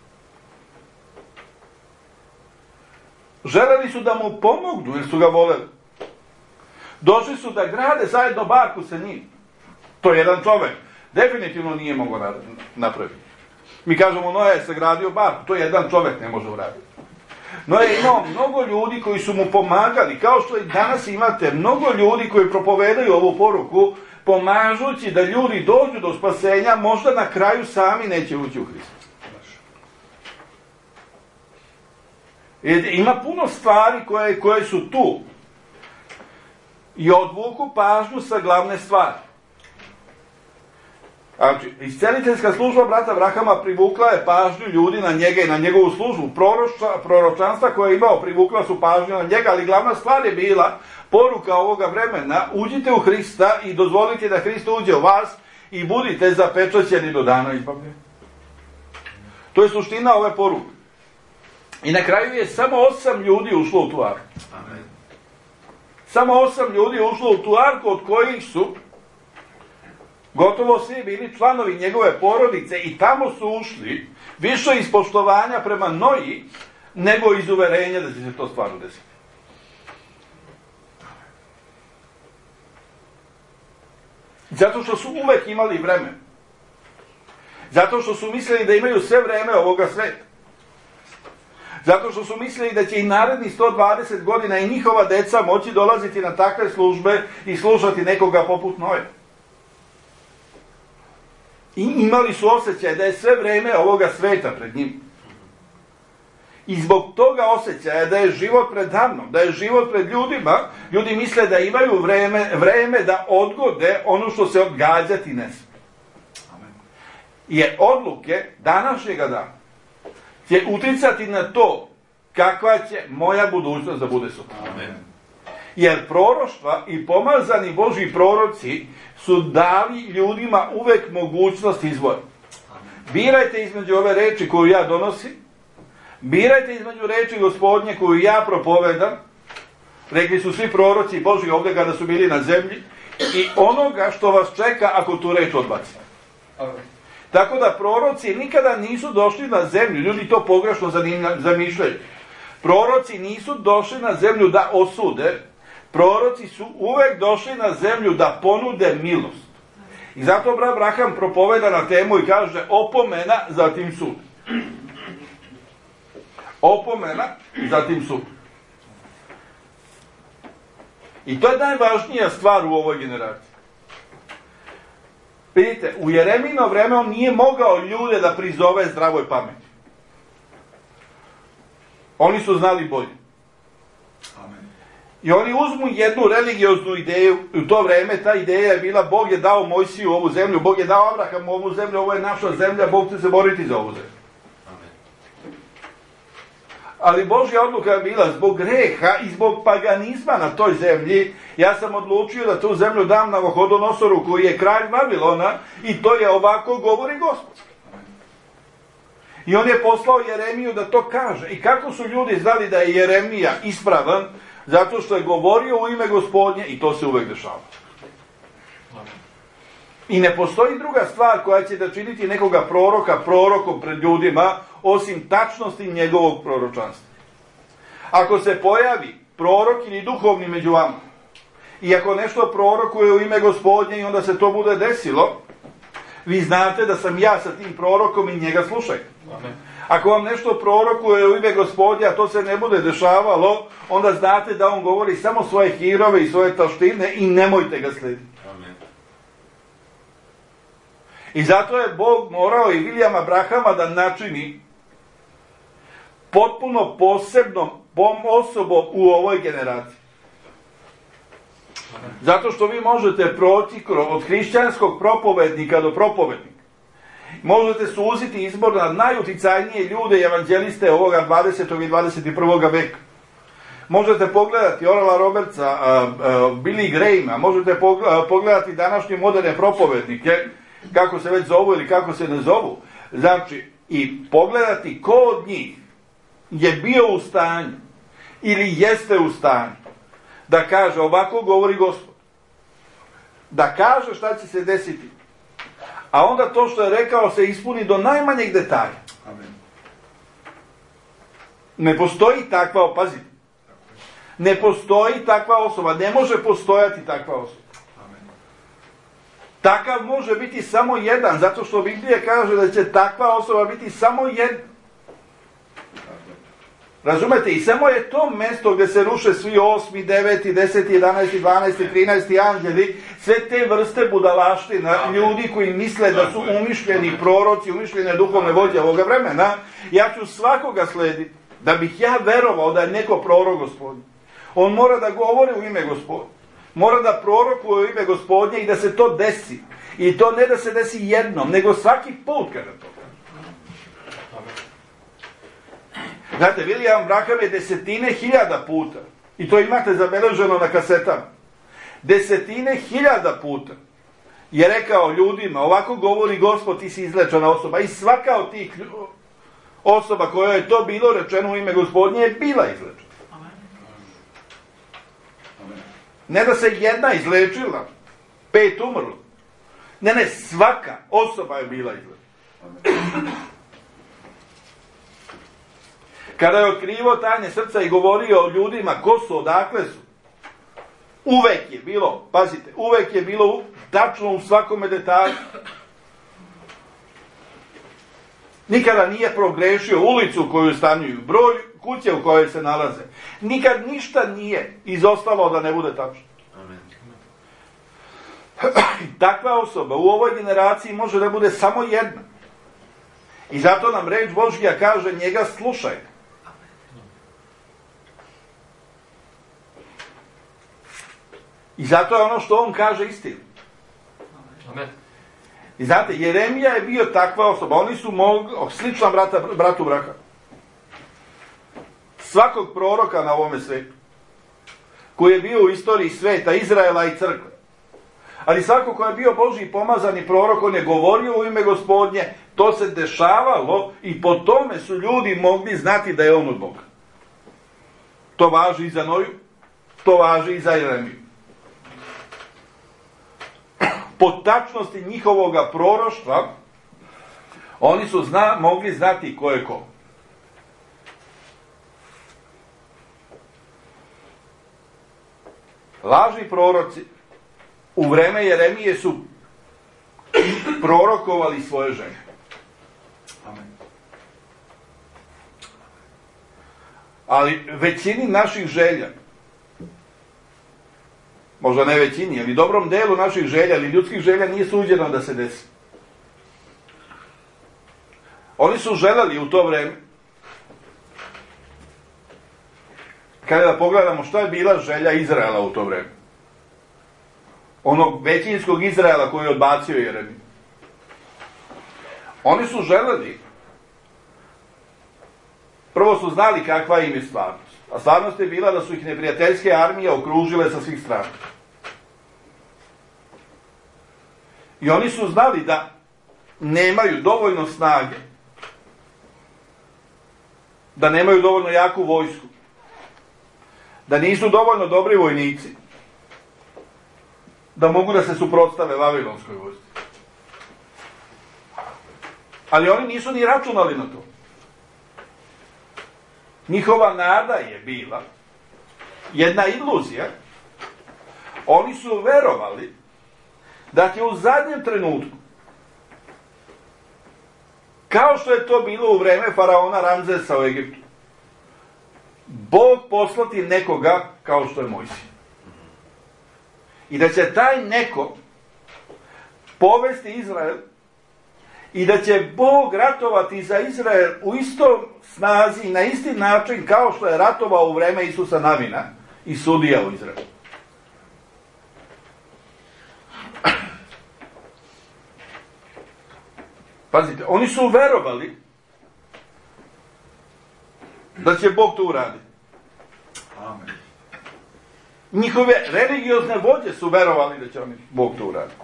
Želeli su da mu pomognu, jer su ga voleli. Došli su da grade zajedno barku sa njim. To je jedan čovek. Definitivno nije mogao napraviti. Mi kažemo, Noe je sagradio barku, to jedan čovek ne može uraditi. No je imao mnogo ljudi koji su mu pomagali, kao što i danas imate mnogo ljudi koji propovedaju ovu poruku, pomažući da ljudi dođu do spasenja, možda na kraju sami neće ući u Hrista. Ima puno stvari koje, koje su tu i odvuku pažnju sa glavne stvari. Znači, isceliteljska služba brata Abrahama privukla je pažnju ljudi na njega i na njegovu službu. Proroča, proročanstva koje je imao privukla su pažnju na njega, ali glavna stvar je bila poruka ovoga vremena: uđite u Hrista i dozvolite da Hrist uđe u vas i budite zapečaćeni do dana izbavljenja. To je suština ove poruke. I na kraju je samo osam ljudi ušlo u tu arku. Amen. Samo osam ljudi ušlo u tu arku, od kojih su gotovo svi bili članovi njegove porodice, i tamo su ušli više iz poštovanja prema Noji, nego iz uverenja da će se to stvarno desiti. Zato što su uvek imali vreme. Zato što su mislili da imaju sve vreme ovoga sveta. Zato što su mislili da će i naredni sto dvadeset godina i njihova deca moći dolaziti na takve službe i slušati nekoga poput Noje. I imali su osjećaj da je sve vreme ovoga sveta pred njim. I zbog toga osjećaja da je život predavno, da je život pred ljudima, ljudi misle da imaju vreme, vreme da odgode ono što se odgađati ne smije. Jer odluke današnjega dana će uticati na to kakva će moja budućnost da bude sutra. Amen. Jer proroštva i pomazani Božji proroci su dali ljudima uvek mogućnost izbora. Birajte između ove reči koju ja donosim, birajte između reči Gospodnje koju ja propovedam, rekli su svi proroci Božji ovdje kada su bili na zemlji, i onoga što vas čeka ako tu reč odbacite. Tako da proroci nikada nisu došli na zemlju, ljudi to pogrešno zamišljaju. Proroci nisu došli na zemlju da osude, proroci su uvek došli na zemlju da ponude milost. I zato brat Abraham propoveda na temu i kaže: opomena, zatim sud. Opomena, zatim sud. I to je najvažnija stvar u ovoj generaciji. Vidite, u Jeremino vreme on nije mogao ljude da prizove zdravoj pameti. Oni su znali bolje. Amen. I oni uzmu jednu religioznu ideju, u to vreme ta ideja je bila: Bog je dao Mojsiju ovu zemlju, Bog je dao Abrahamu ovu zemlju, ovo je naša zemlja, Bog će se boriti za ovu zemlju. Amen. Ali Božja odluka je bila: zbog greha i zbog paganizma na toj zemlji, ja sam odlučio da tu zemlju dam Navohodonosoru, koji je kralj Vavilona, i to je ovako govori Gospod. I on je poslao Jeremiju da to kaže. I kako su ljudi znali da je Jeremija ispravan? Zato što je govorio u ime Gospodnje, i to se uvek dešava. I ne postoji druga stvar koja će da činiti nekoga proroka prorokom pred ljudima, osim tačnosti njegovog proročanstva. Ako se pojavi prorok ili duhovni među vama, i ako nešto prorokuje u ime Gospodnje i onda se to bude desilo, vi znate da sam ja sa tim prorokom i njega slušajte. Amen. Ako vam nešto prorokuje u ime Gospodnja, a to se ne bude dešavalo, onda znate da on govori samo svoje hirove i svoje taštine i nemojte ga slediti. Amen. I zato je Bog morao i Vilijama Abrahama da načini potpuno posebnom osobom u ovoj generaciji. Zato što vi možete proći od hrišćanskog propovednika do propovednika. možete suziti izbor na najuticajnije ljude i evanđeliste ovoga dvadesetog i dvadeset i prvog veka. Možete pogledati Orala Robertsa, Billy Grahama, možete pogledati današnje moderne propovednike, kako se već zovu ili kako se ne zovu. Znači, i pogledati ko od njih je bio u stanju ili jeste u stanju da kaže ovako govori Gospod. Da kaže šta će se desiti. A onda to što je rekao se ispuni do najmanjeg detalja. Amen. Ne postoji takva, pazite, ne postoji takva osoba, ne može postojati takva osoba. Amen. Takav može biti samo jedan, zato što Biblija kaže da će takva osoba biti samo jedna. Razumete? I samo je to mjesto gdje se ruše svi osmi, deveti, deseti, jedanaesti, dvanaesti, trinaesti anđeli, sve te vrste budalaština, ljudi koji misle da su umišljeni proroci, umišljene duhovne vođe ovoga vremena. Ja ću svakoga slediti, da bih ja verovao da je neko prorok Gospodin. On mora da govori u ime Gospodine. Mora da prorokuje u ime Gospodnje i da se to desi. I to ne da se desi jednom, nego svaki put kada to kaže. Znate, William Branham je desetine hiljada puta, i to imate zabeleženo na kasetama, desetine hiljada puta je rekao ljudima, ovako govori Gospod, ti si izlečena osoba. I svaka od tih osoba koja je to bilo rečeno u ime Gospodnje je bila izlečena. Ne da se jedna izlečila, pet umrlo. Ne, ne, svaka osoba je bila izlečena. Kada je otkrivo tajne srca i govorio o ljudima ko su, odakle su, uvek je bilo, pazite, uvek je bilo tačno u svakome detalju. Nikada nije progrešio ulicu u koju stanuju, broj kuće u kojoj se nalaze. Nikad ništa nije izostalo da ne bude tačno. Amen. Takva osoba u ovoj generaciji može da bude samo jedna. I zato nam reč Božja kaže, njega slušaj. I zato je ono što on kaže istinu. Amen. I znate, Jeremija je bio takva osoba. Oni su mogli, slična brata, bratu braka. Svakog proroka na ovome svetu, koji je bio u istoriji sveta, Izraela i crkve. Ali svako ko je bio Božji pomazani prorok, on je govorio u ime Gospodnje, to se dešavalo i po tome su ljudi mogli znati da je on od Boga. To važi i za Noju, to važi i za Jeremiju. Po tačnosti njihovoga proroštva, oni su zna, mogli znati ko je ko. Lažni proroci u vreme Jeremije su prorokovali svoje želje. Amen. Ali većini naših želja, možda ne većini, ali dobrom delu naših želja ili ljudskih želja nije suđeno da se desi. Oni su želeli u to vreme, kada da pogledamo šta je bila želja Izraela u to vreme, onog većinskog Izraela koji je odbacio Jeremiju. Oni su želeli, prvo su znali kakva im je stvarnost, a stvarnost je bila da su ih neprijateljske armije okružile sa svih strana. I oni su znali da nemaju dovoljno snage, da nemaju dovoljno jaku vojsku, da nisu dovoljno dobri vojnici, da mogu da se suprotstave vavilonskoj vojsci. Ali oni nisu ni računali na to. Njihova nada je bila jedna iluzija. Oni su verovali da će u zadnjem trenutku, kao što je to bilo u vreme faraona Ramzesa u Egiptu, Bog poslati nekoga kao što je Mojsije. I da će taj neko povesti Izrael i da će Bog ratovati za Izrael u istom snazi, na isti način kao što je ratovao u vreme Isusa Navina i sudija u Izraelu. Pazite, oni su verovali da će Bog to uraditi. Amen. Njihove religiozne vođe su verovali da će oni Bog to uraditi.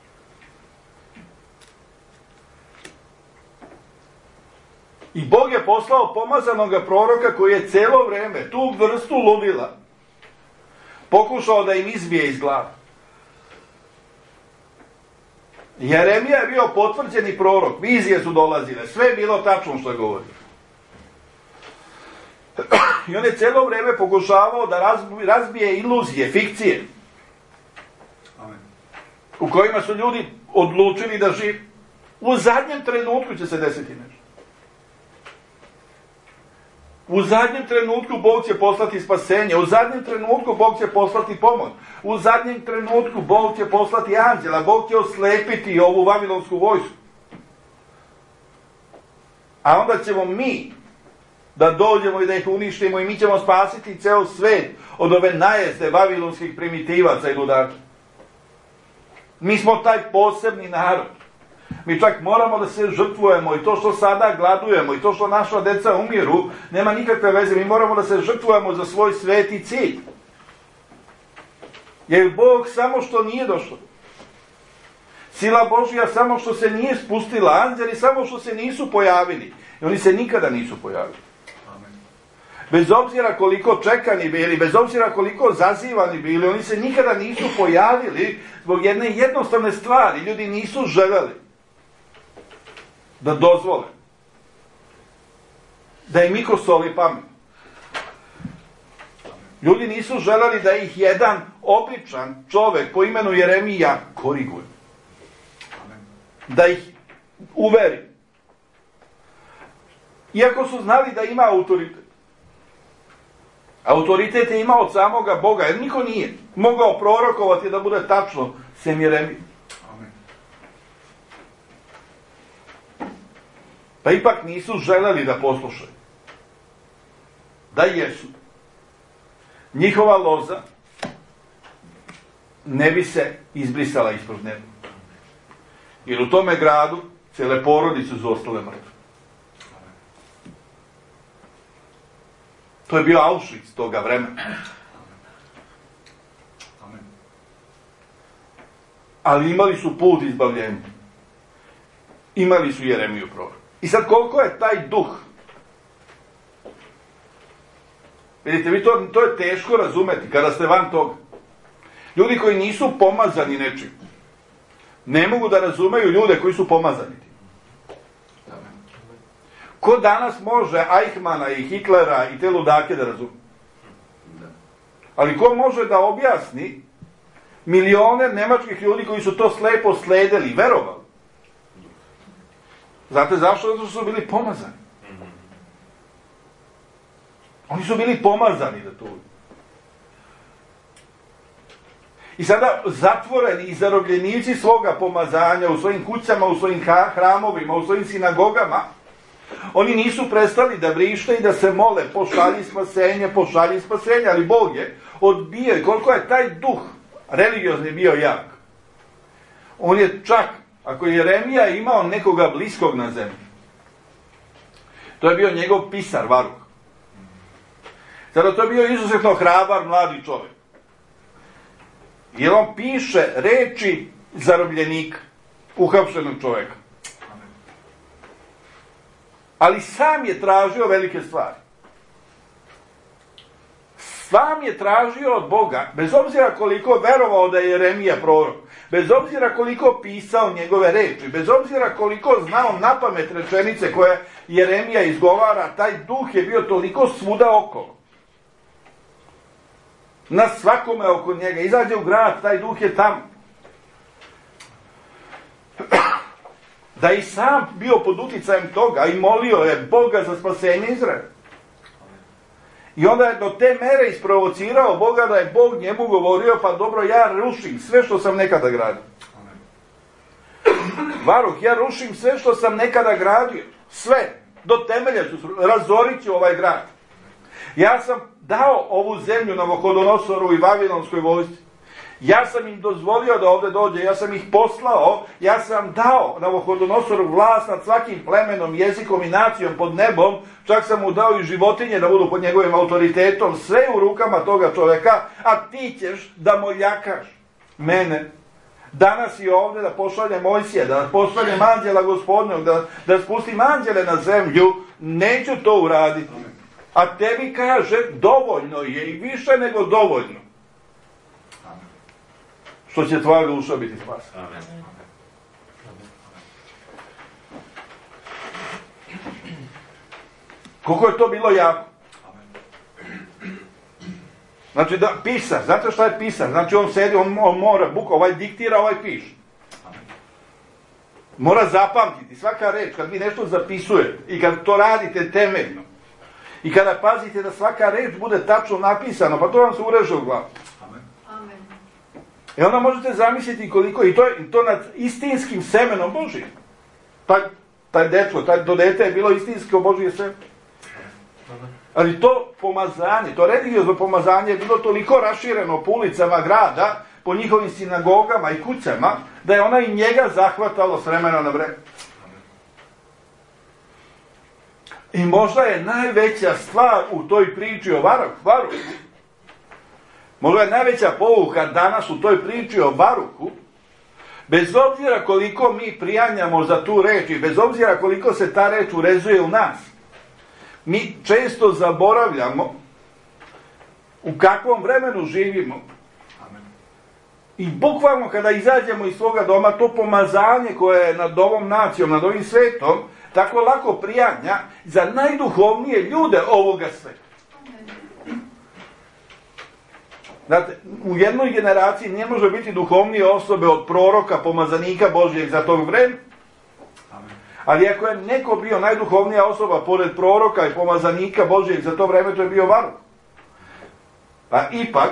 I Bog je poslao pomazanoga proroka koji je celo vreme tu vrstu ludila pokušao da im izbije iz glave. Jeremija je bio potvrđeni prorok, vizije su dolazile, sve je bilo tačno što je govorio. I on je celo vreme pokušavao da razbije iluzije, fikcije, Amen. u kojima su ljudi odlučili da žive. U zadnjem trenutku će se desiti nešto. U zadnjem trenutku Bog će poslati spasenje, u zadnjem trenutku Bog će poslati pomoć, u zadnjem trenutku Bog će poslati anđela, Bog će oslepiti ovu vavilonsku vojsku. A onda ćemo mi da dođemo i da ih uništimo i mi ćemo spasiti ceo svet od ove najezde vavilonskih primitivaca i ludaka. Mi smo taj posebni narod. Mi čak moramo da se žrtvujemo i to što sada gladujemo i to što naša deca umiru, nema nikakve veze. Mi moramo da se žrtvujemo za svoj sveti cilj. Jer Bog samo što nije došao. Sila Božja samo što se nije spustila, anđeli samo što se nisu pojavili. I oni se nikada nisu pojavili. Amen. Bez obzira koliko čekani bili, bez obzira koliko zazivani bili, oni se nikada nisu pojavili zbog jedne jednostavne stvari. Ljudi nisu želeli da dozvole da im iko soli pamet. Ljudi nisu želeli da ih jedan običan čovek po imenu Jeremija koriguje. Da ih uveri. Iako su znali da ima autoritet. Autoritet je imao od samoga Boga, jer niko nije mogao prorokovati da bude tačno sem Jeremija. Pa ipak nisu želeli da poslušaju. Da jesu. Njihova loza ne bi se izbrisala ispod neba. Jer u tome gradu cijele porodice su ostale mrtve. To je bio Auschwitz toga vremena. Ali imali su put izbavljenja. Imali su Jeremiju prorok. I sad koliko je taj duh? Vidite, vi to, to je teško razumeti kada ste van toga. Ljudi koji nisu pomazani nečim, ne mogu da razumeju ljude koji su pomazani. Ko danas može Eichmana i Hitlera i te ludake da razume? Ali ko može da objasni milione nemačkih ljudi koji su to slepo sledili, verovali? Znate zašto? Zato što su bili pomazani. Oni su bili pomazani da to. I sada zatvoreni i zarobljenici svoga pomazanja u svojim kućama, u svojim hramovima, u svojim sinagogama, oni nisu prestali da vrište i da se mole, pošalji spasenje, pošalji spasenje, ali Bog je odbio. Koliko je taj duh religiozni bio jak. On je čak, ako je Jeremija imao nekoga bliskog na zemlji, to je bio njegov pisar, Varuh. Sada to je bio izuzetno hrabar mladi čovjek. Jer on piše reči zarobljenika, uhapšenog čovjeka. Ali sam je tražio velike stvari. Sam je tražio od Boga, bez obzira koliko verovao da je Jeremija prorok, bez obzira koliko pisao njegove reči, bez obzira koliko znao napamet rečenice koje Jeremija izgovara, taj duh je bio toliko svuda okolo. Na svakome oko njega. Izađe u grad, taj duh je tamo. Da i sam bio pod uticajem toga i molio je Boga za spasenje Izraela. I onda je do te mere isprovocirao Boga da je Bog njemu govorio, pa dobro, ja rušim sve što sam nekada gradio. Varuh, ja rušim sve što sam nekada gradio. Sve. Do temelja ću, razorit ću ovaj grad. Ja sam dao ovu zemlju Navohodonosoru i Vavilonskoj vojsci. Ja sam im dozvolio da ovdje dođe, ja sam ih poslao, ja sam dao Navohodonosoru vlast nad svakim plemenom, jezikom i nacijom pod nebom, čak sam mu dao i životinje da budu pod njegovim autoritetom, sve u rukama toga čovjeka, a ti ćeš da moljakaš mene. Danas i ovdje da pošaljem Mojsija, da pošaljem anđela Gospodnjog, da, da spustim anđele na zemlju, neću to uraditi. A tebi kaže, dovoljno je i više nego dovoljno. Što će tvoja duša biti spasena. Koliko je to bilo jako? Znači da pisar, znate šta je pisar? Znači on sedi, on, on mora, buk, ovaj diktira, ovaj piše. Mora zapamtiti svaka reč, kad vi nešto zapisujete i kad to radite temeljno. I kada pazite da svaka reč bude tačno napisana, pa to vam se ureže u glavu. Amen. I onda možete zamisliti koliko, i to, i to nad istinskim semenom Božijim. Taj, taj dečko, taj, to dete je bilo istinsko Božije seme. Ali to pomazanje, to religiozno pomazanje je bilo toliko rašireno po ulicama grada, po njihovim sinagogama i kućama, da je ona i njega zahvatalo s vremena na vreme. I možda je najveća stvar u toj priči o Baruhu, možda je najveća pouka danas u toj priči o Baruhu, bez obzira koliko mi prijanjamo za tu reč i bez obzira koliko se ta reč urezuje u nas, mi često zaboravljamo u kakvom vremenu živimo. I bukvalno kada izađemo iz svoga doma, to pomazanje koje je nad ovom nacijom, nad ovim svetom, tako lako prijanja za najduhovnije ljude ovoga sveta. Znate, u jednoj generaciji ne može biti duhovnije osobe od proroka, pomazanika Božijeg za tog vremena. Ali ako je neko bio najduhovnija osoba pored proroka i pomazanika Božijeg za to vreme, to je bio Baruh. A ipak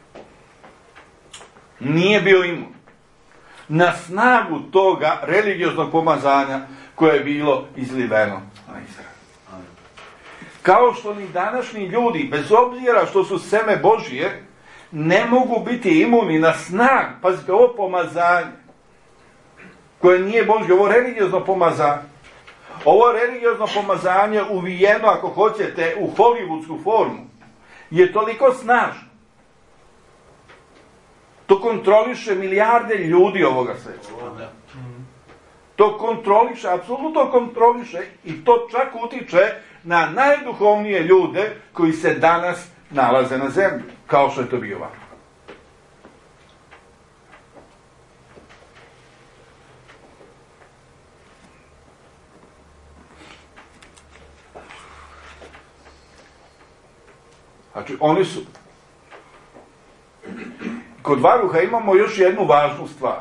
nije bio imun na snagu toga religioznog pomazanja koje je bilo izliveno na Izrael. Kao što ni današnji ljudi, bez obzira što su seme Božije, ne mogu biti imuni na snagu, pazite, ovo pomazanje koje nije Božje, ovo religiozno pomazanje. Ovo religiozno pomazanje uvijeno, ako hoćete, u hollywoodsku formu, je toliko snažno. To kontroliše milijarde ljudi ovoga sveta. To kontroliše, apsolutno kontroliše i to čak utiče na najduhovnije ljude koji se danas nalaze na zemlji, kao što je to bio Baruh. Znači, oni su... Kod Baruha imamo još jednu važnu stvar.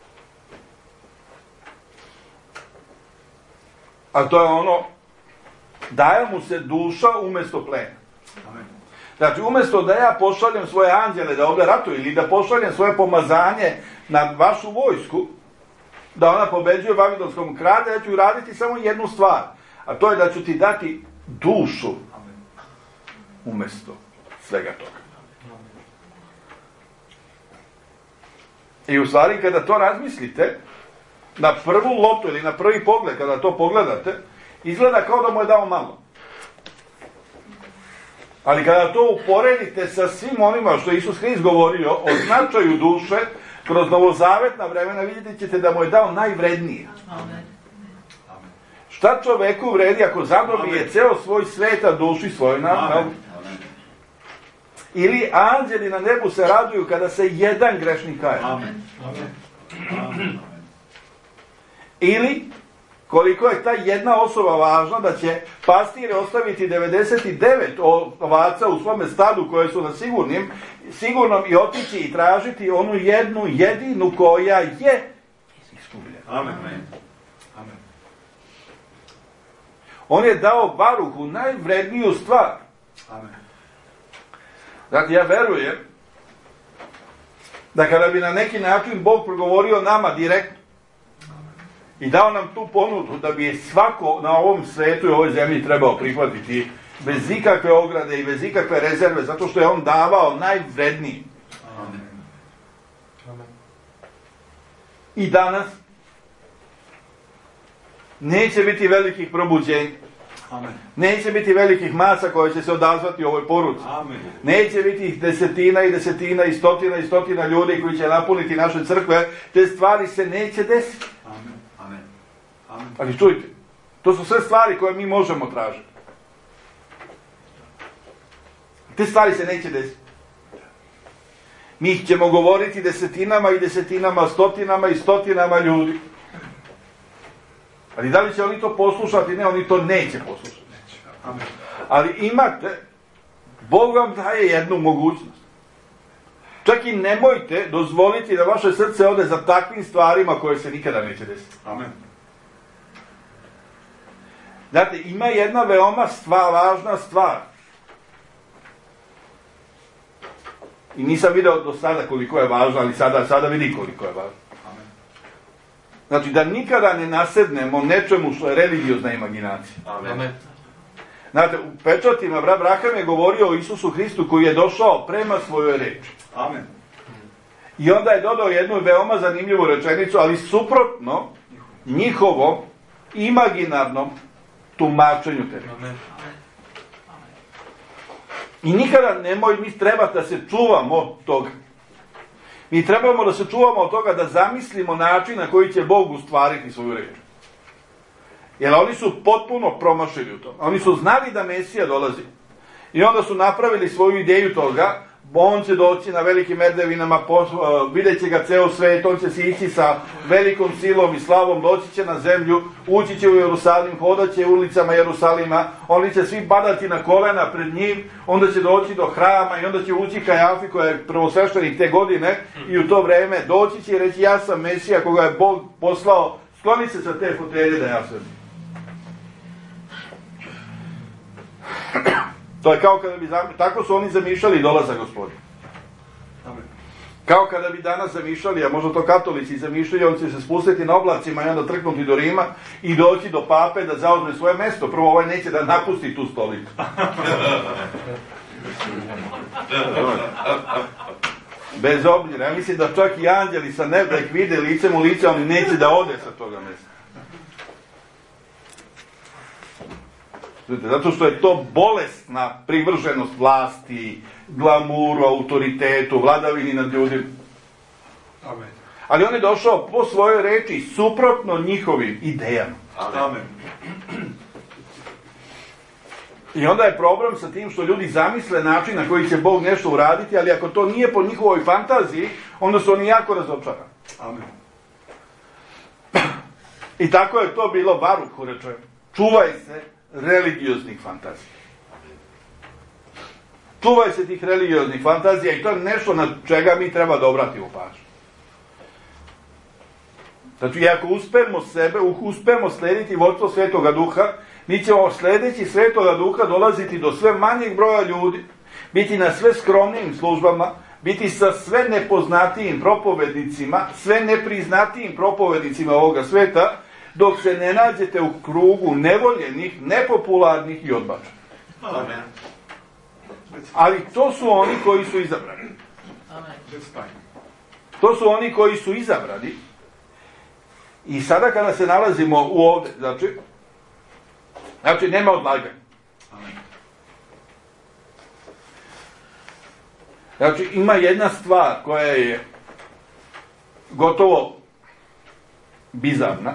A to je ono, daje mu se duša umjesto plena. Znači, umjesto da ja pošaljem svoje anđele da ovdje ratuju ili da pošaljem svoje pomazanje na vašu vojsku, da ona pobeđuje babilonskom kralju, ja ću raditi samo jednu stvar. A to je da ću ti dati dušu umjesto svega toga. I u stvari kada to razmislite, na prvu lotu ili na prvi pogled, kada to pogledate, izgleda kao da mu je dao malo. Ali kada to uporedite sa svim onima što Isus Hrist govorio o značaju duše, kroz novozavetna vremena vidite ćete da mu je dao najvrednije. Amen. Šta čoveku vredi ako zadobije ceo svoj sveta duši svoj na... Ili anđeli na nebu se raduju kada se jedan grešnik kaje. Amen. Amen. Ili, koliko je ta jedna osoba važna, da će pastire ostaviti devedeset devet ovaca u svome stadu koje su na sigurnim, sigurnom i otići i tražiti onu jednu jedinu koja je izgubljena. Amen. Amen. On je dao Baruhu najvredniju stvar. Amen. Dakle, ja verujem da kada bi na neki način Bog progovorio nama direktno i dao nam tu ponudu da bi je svako na ovom svetu i ovoj zemlji trebao prihvatiti bez ikakve ograde i bez ikakve rezerve, zato što je on davao najvredniji. Amen. i danas. Neće biti velikih probuđenja. Amen. Neće biti velikih masa koje će se odazvati u ovoj poruci. Amen. Neće biti ih desetina i desetina i stotina i stotina ljudi koji će napuniti naše crkve. Te stvari se neće desiti. Amen. Amen. Amen. Ali čujte, to su sve stvari koje mi možemo tražiti. Te stvari se neće desiti. Mi ih ćemo govoriti desetinama i desetinama, stotinama i stotinama ljudi. Ali da li će oni to poslušati? Ne, oni to neće poslušati. Amen. Ali imate, Bog vam daje jednu mogućnost. Čak i nemojte dozvoliti da vaše srce ode za takvim stvarima koje se nikada neće desiti. Amen. Znate, ima jedna veoma stvar, važna stvar. I nisam video do sada koliko je važno, ali sada, sada vidi koliko je važno. Amen. Znači, da nikada ne nasednemo nečemu što je religiozna imaginacija. Amen. Znate, u pečatima brat Braham je govorio o Isusu Hristu koji je došao prema svojoj reči. Amen. I onda je dodao jednu veoma zanimljivu rečenicu, ali suprotno njihovom imaginarnom tumačenju te reči. Amen. I nikada nemoj, mi treba da se čuvamo od toga. Mi trebamo da se čuvamo od toga da zamislimo način na koji će Bog ustvariti svoju reč. Jer oni su potpuno promašili u tom. Oni su znali da Mesija dolazi. I onda su napravili svoju ideju toga. On će doći na velikim medvevinama, vidjet će ga ceo svet, on će se ići sa velikom silom i slavom, doći će na zemlju, ući će u Jerusalim, hodat će ulicama Jerusalima, oni će svi padati na kolena pred njim, onda će doći do hrama i onda će ući Kajafi koja je prvosveštenik te godine i u to vreme doći će i reći ja sam Mesija koga je Bog poslao, skloni se sa te fotelje da ja sam. To je kao kada bi, tako su oni zamišljali dolazak Gospodina. Amen. Kao kada bi danas zamišljali, a možda to katolici zamišljaju, on će se spustiti na oblacima i onda trknuti do Rima i doći do pape da zauzme svoje mesto. Prvo ovaj neće da napusti tu stolicu. Bez obzira, ja mislim da čak i anđeli sa neba ih vide licem u lice, oni neće da ode sa toga mesta. Zato što je to bolesna privrženost vlasti, glamuru, autoritetu, vladavini nad ljudima. Amen. Ali on je došao po svojoj reči suprotno njihovim idejama. Amen. I onda je problem sa tim što ljudi zamisle način na koji će Bog nešto uraditi, ali ako to nije po njihovoj fantaziji, onda su oni jako razočarani. Amen. I tako je to bilo Baruhu rečeno. Čuvaj se religioznih fantazija. Čuvaj se tih religioznih fantazija i to je nešto na čega mi treba da obratimo pažnju. Znači, ako uspemo sebe, uspemo slediti vodstvo Svetoga Duha, mi ćemo sledeći Svetoga Duha dolaziti do sve manjeg broja ljudi, biti na sve skromnijim službama, biti sa sve nepoznatijim propovednicima, sve nepriznatijim propovednicima ovoga sveta, dok se ne nađete u krugu nevoljenih, nepopularnih i odbačenih. Amen. Ali to su oni koji su izabrani. To su oni koji su izabrani. I sada kada se nalazimo u ovde, znači, znači nema odlaganja. Znači, ima jedna stvar koja je gotovo bizarna,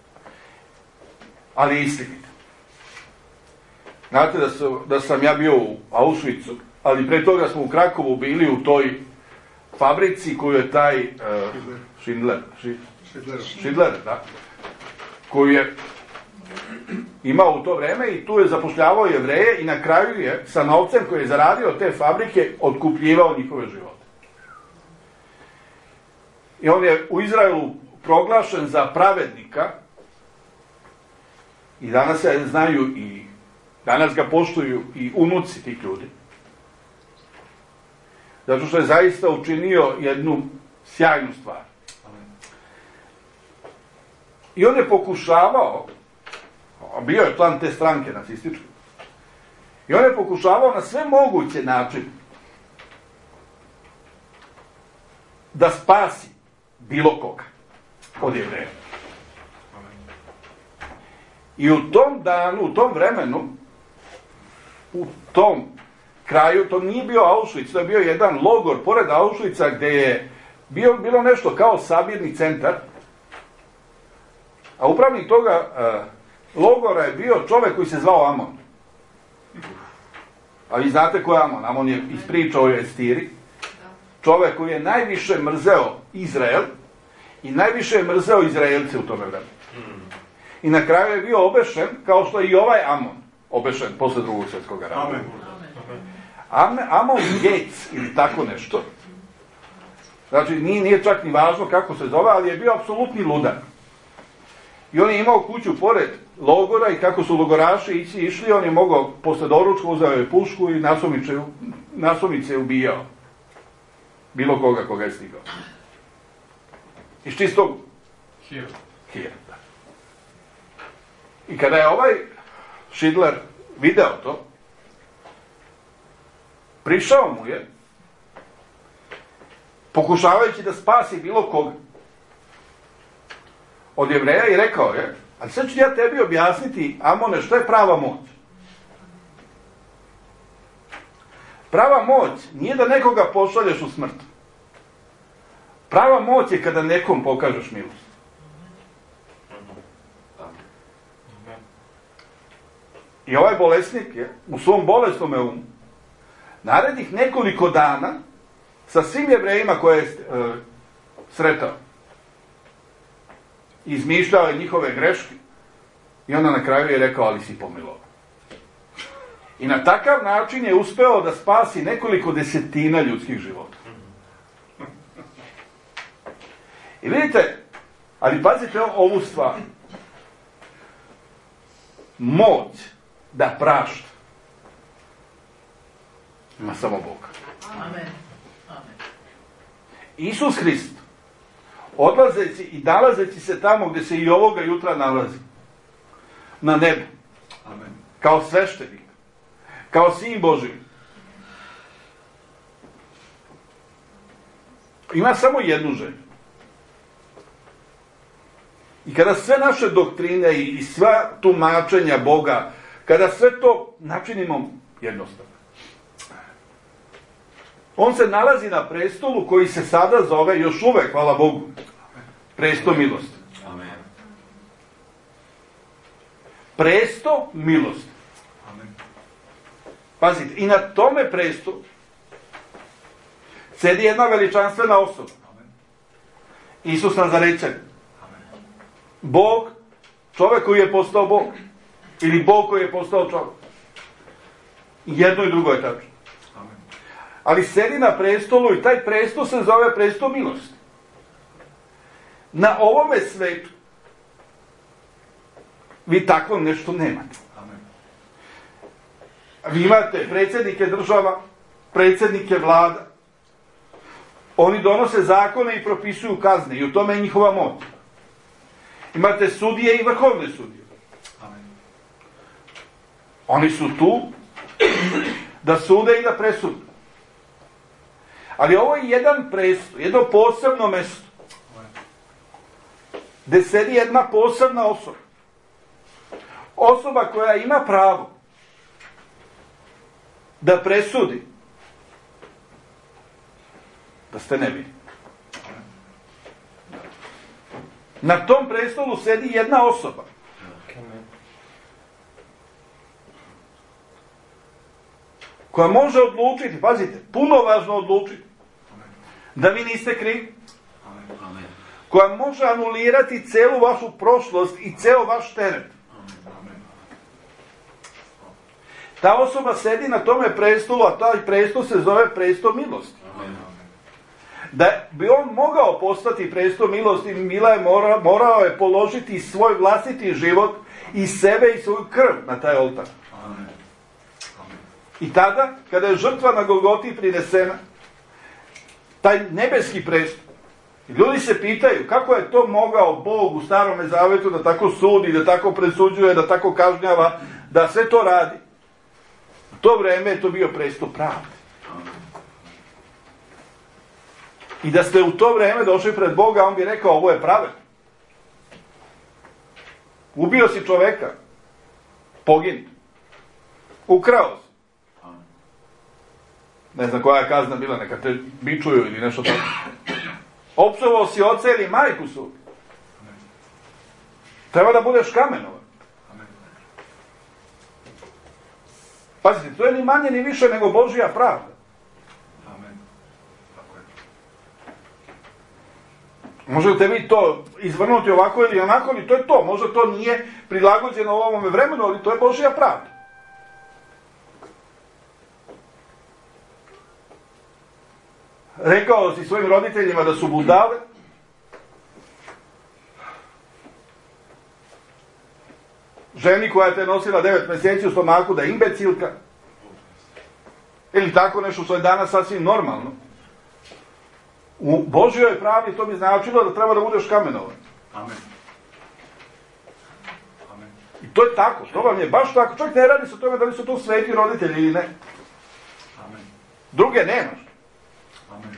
ali istinita. Znate da, su, da sam ja bio u Auschwitzu, ali pre toga smo u Krakovu bili u toj fabrici koju je taj uh, Schindler, Schindler, Schindler, da, koju je imao u to vreme i tu je zapošljavao Jevreje i na kraju je sa novcem koji je zaradio te fabrike otkupljivao njihove živote. I on je u Izraelu proglašen za pravednika i danas se znaju i danas ga poštuju i unuci tih ljudi. Zato što je zaista učinio jednu sjajnu stvar. I on je pokušavao, bio je plan te stranke nacističke, i on je pokušavao na sve moguće načine da spasi bilo koga. od Jevreja. I u tom danu, u tom vremenu, u tom kraju, to nije bio Auschwitz, to je bio jedan logor pored Auschwitza gdje je bio, bilo nešto kao sabirni centar, a upravnik toga uh, logora je bio čovjek koji se zvao Amon. A vi znate ko je Amon? Amon je ispričao o Estiri. Čovjek koji je najviše mrzeo Izrael i najviše je mrzeo Izraelce u tome vremenu. I na kraju je bio obešen, kao što je i ovaj Amon obešen posle drugog svjetskog rata. Amen. Amen. Amon Gates ili tako nešto. Znači nije, nije čak ni važno kako se zove, ali je bio apsolutni ludak. I on je imao kuću pored logora i kako su logoraši ići, išli, on je mogao posle doručka, uzeo je pušku i nasumice, nasumice je ubijao. Bilo koga koga je stigao. Iz čistog Hira. hira. I kada je ovaj Schindler video to, prišao mu je, pokušavajući da spasi bilo koga od Jevreja, i rekao je, ali sad ću ja tebi objasniti, Amone, što je prava moć. Prava moć nije da nekoga pošalješ u smrt. Prava moć je kada nekom pokažeš milost. I ovaj bolesnik je u svom bolesnome umu narednih nekoliko dana sa svim Jevrejima koje je e, sretao izmišljao je njihove greške i onda na kraju je rekao, ali si pomilovao. I na takav način je uspeo da spasi nekoliko desetina ljudskih života. I vidite, ali pazite ovu stvar. Moć da prašta ima samo Bog. Amen. Amen. Isus Hrist, odlazeći i nalazeći se tamo gdje se i ovoga jutra nalazi, na nebu, Amen. kao sveštenik, kao sin Božji, ima samo jednu želju. I kada sve naše doktrine i sva tumačenja Boga, kada sve to načinimo jednostavno, on se nalazi na prestolu koji se sada zove, još uvek, hvala Bogu, presto milosti. Amen. Presto milosti. Amen. Pazite, i na tome prestu sedi jedna veličanstvena osoba. Amen. Isus Nazarećan. Amen. Bog, čovjek koji je postao Bog. Ili Bog koji je postao čovjek. I jedno i drugo je tačno. Amen. Ali sedi na prestolu i taj prestol se zove presto milosti. Na ovome svetu vi tako nešto nemate. Amen. Vi imate predsjednike država, predsjednike vlada. Oni donose zakone i propisuju kazne i u tome je njihova moć. Imate sudije i vrhovne sudije. Amen. Oni su tu da sude i da presude. Ali ovo je jedan presto, jedno posebno mjesto gdje sedi jedna posebna osoba. Osoba koja ima pravo da presudi da ste nevini. Na tom prestolu sedi jedna osoba koja može odlučiti, pazite, puno važno odlučiti, da vi niste krivi, Amen. koja može anulirati celu vašu prošlost i ceo vaš teret. Amen. Ta osoba sedi na tome prestolu, a taj prestol se zove presto milosti. Amen. Da bi on mogao postati presto milosti, Mila je mora, morao je položiti svoj vlastiti život i sebe i svoju krv na taj oltar. Amen. I tada, kada je žrtva na Golgoti prinesena, taj nebeski presto, ljudi se pitaju kako je to mogao Bog u Starome Zavetu da tako sudi, da tako presuđuje, da tako kažnjava, da sve to radi. U to vreme je to bio presto pravde. I da ste u to vreme došli pred Boga, on bi rekao, ovo je pravedno. Ubio si čoveka. Pogin. Ukrao si. Ne znam koja je kazna bila, neka te bičuju ili nešto tako. Opsovao si oca ili majku su. Treba da budeš kamenovan. Pazite, to je ni manje ni više nego Božja pravda. Možete vi to izvrnuti ovako ili onako, ali to je to. Možda to nije prilagođeno ovome vremenu, ali to je Božja pravda. Rekao si svojim roditeljima da su budale. Ženi koja te nosila devet mjeseci u stomaku da je imbecilka. Ili tako nešto što je danas sasvim normalno. U Božjoj pravdi to bi značilo da treba da budeš kamenovan. Amen. Amen. I to je tako, to vam je baš tako. Čovjek ne radi se o tome da li su to sveti roditelji ili ne. Amen. Druge nemaš. Amen.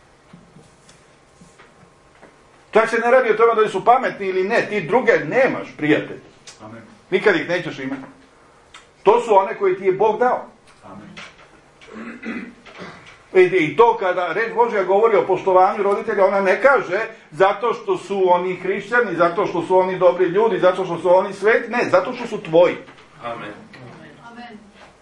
Čak se ne radi o tome da li su pametni ili ne. Ti druge nemaš, prijatelj. Amen. Nikad ih nećeš imati. To su one koje ti je Bog dao. Amen. I to kada reč Božja govori o poštovanju roditelja, ona ne kaže zato što su oni hrišćani, zato što su oni dobri ljudi, zato što su oni sveti, ne, zato što su tvoji. Amen. Amen.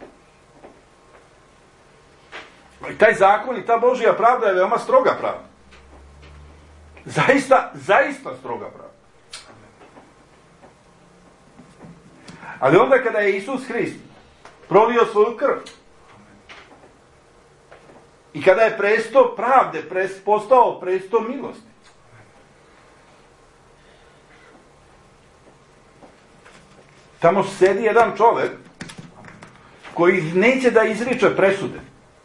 I taj zakon i ta Božja pravda je veoma stroga pravda. Zaista, zaista stroga pravda. Ali onda kada je Isus Hrist prolio svoju krv i kada je presto pravde pres, postao presto milosti, tamo sedi jedan čovjek koji neće da izriče presude,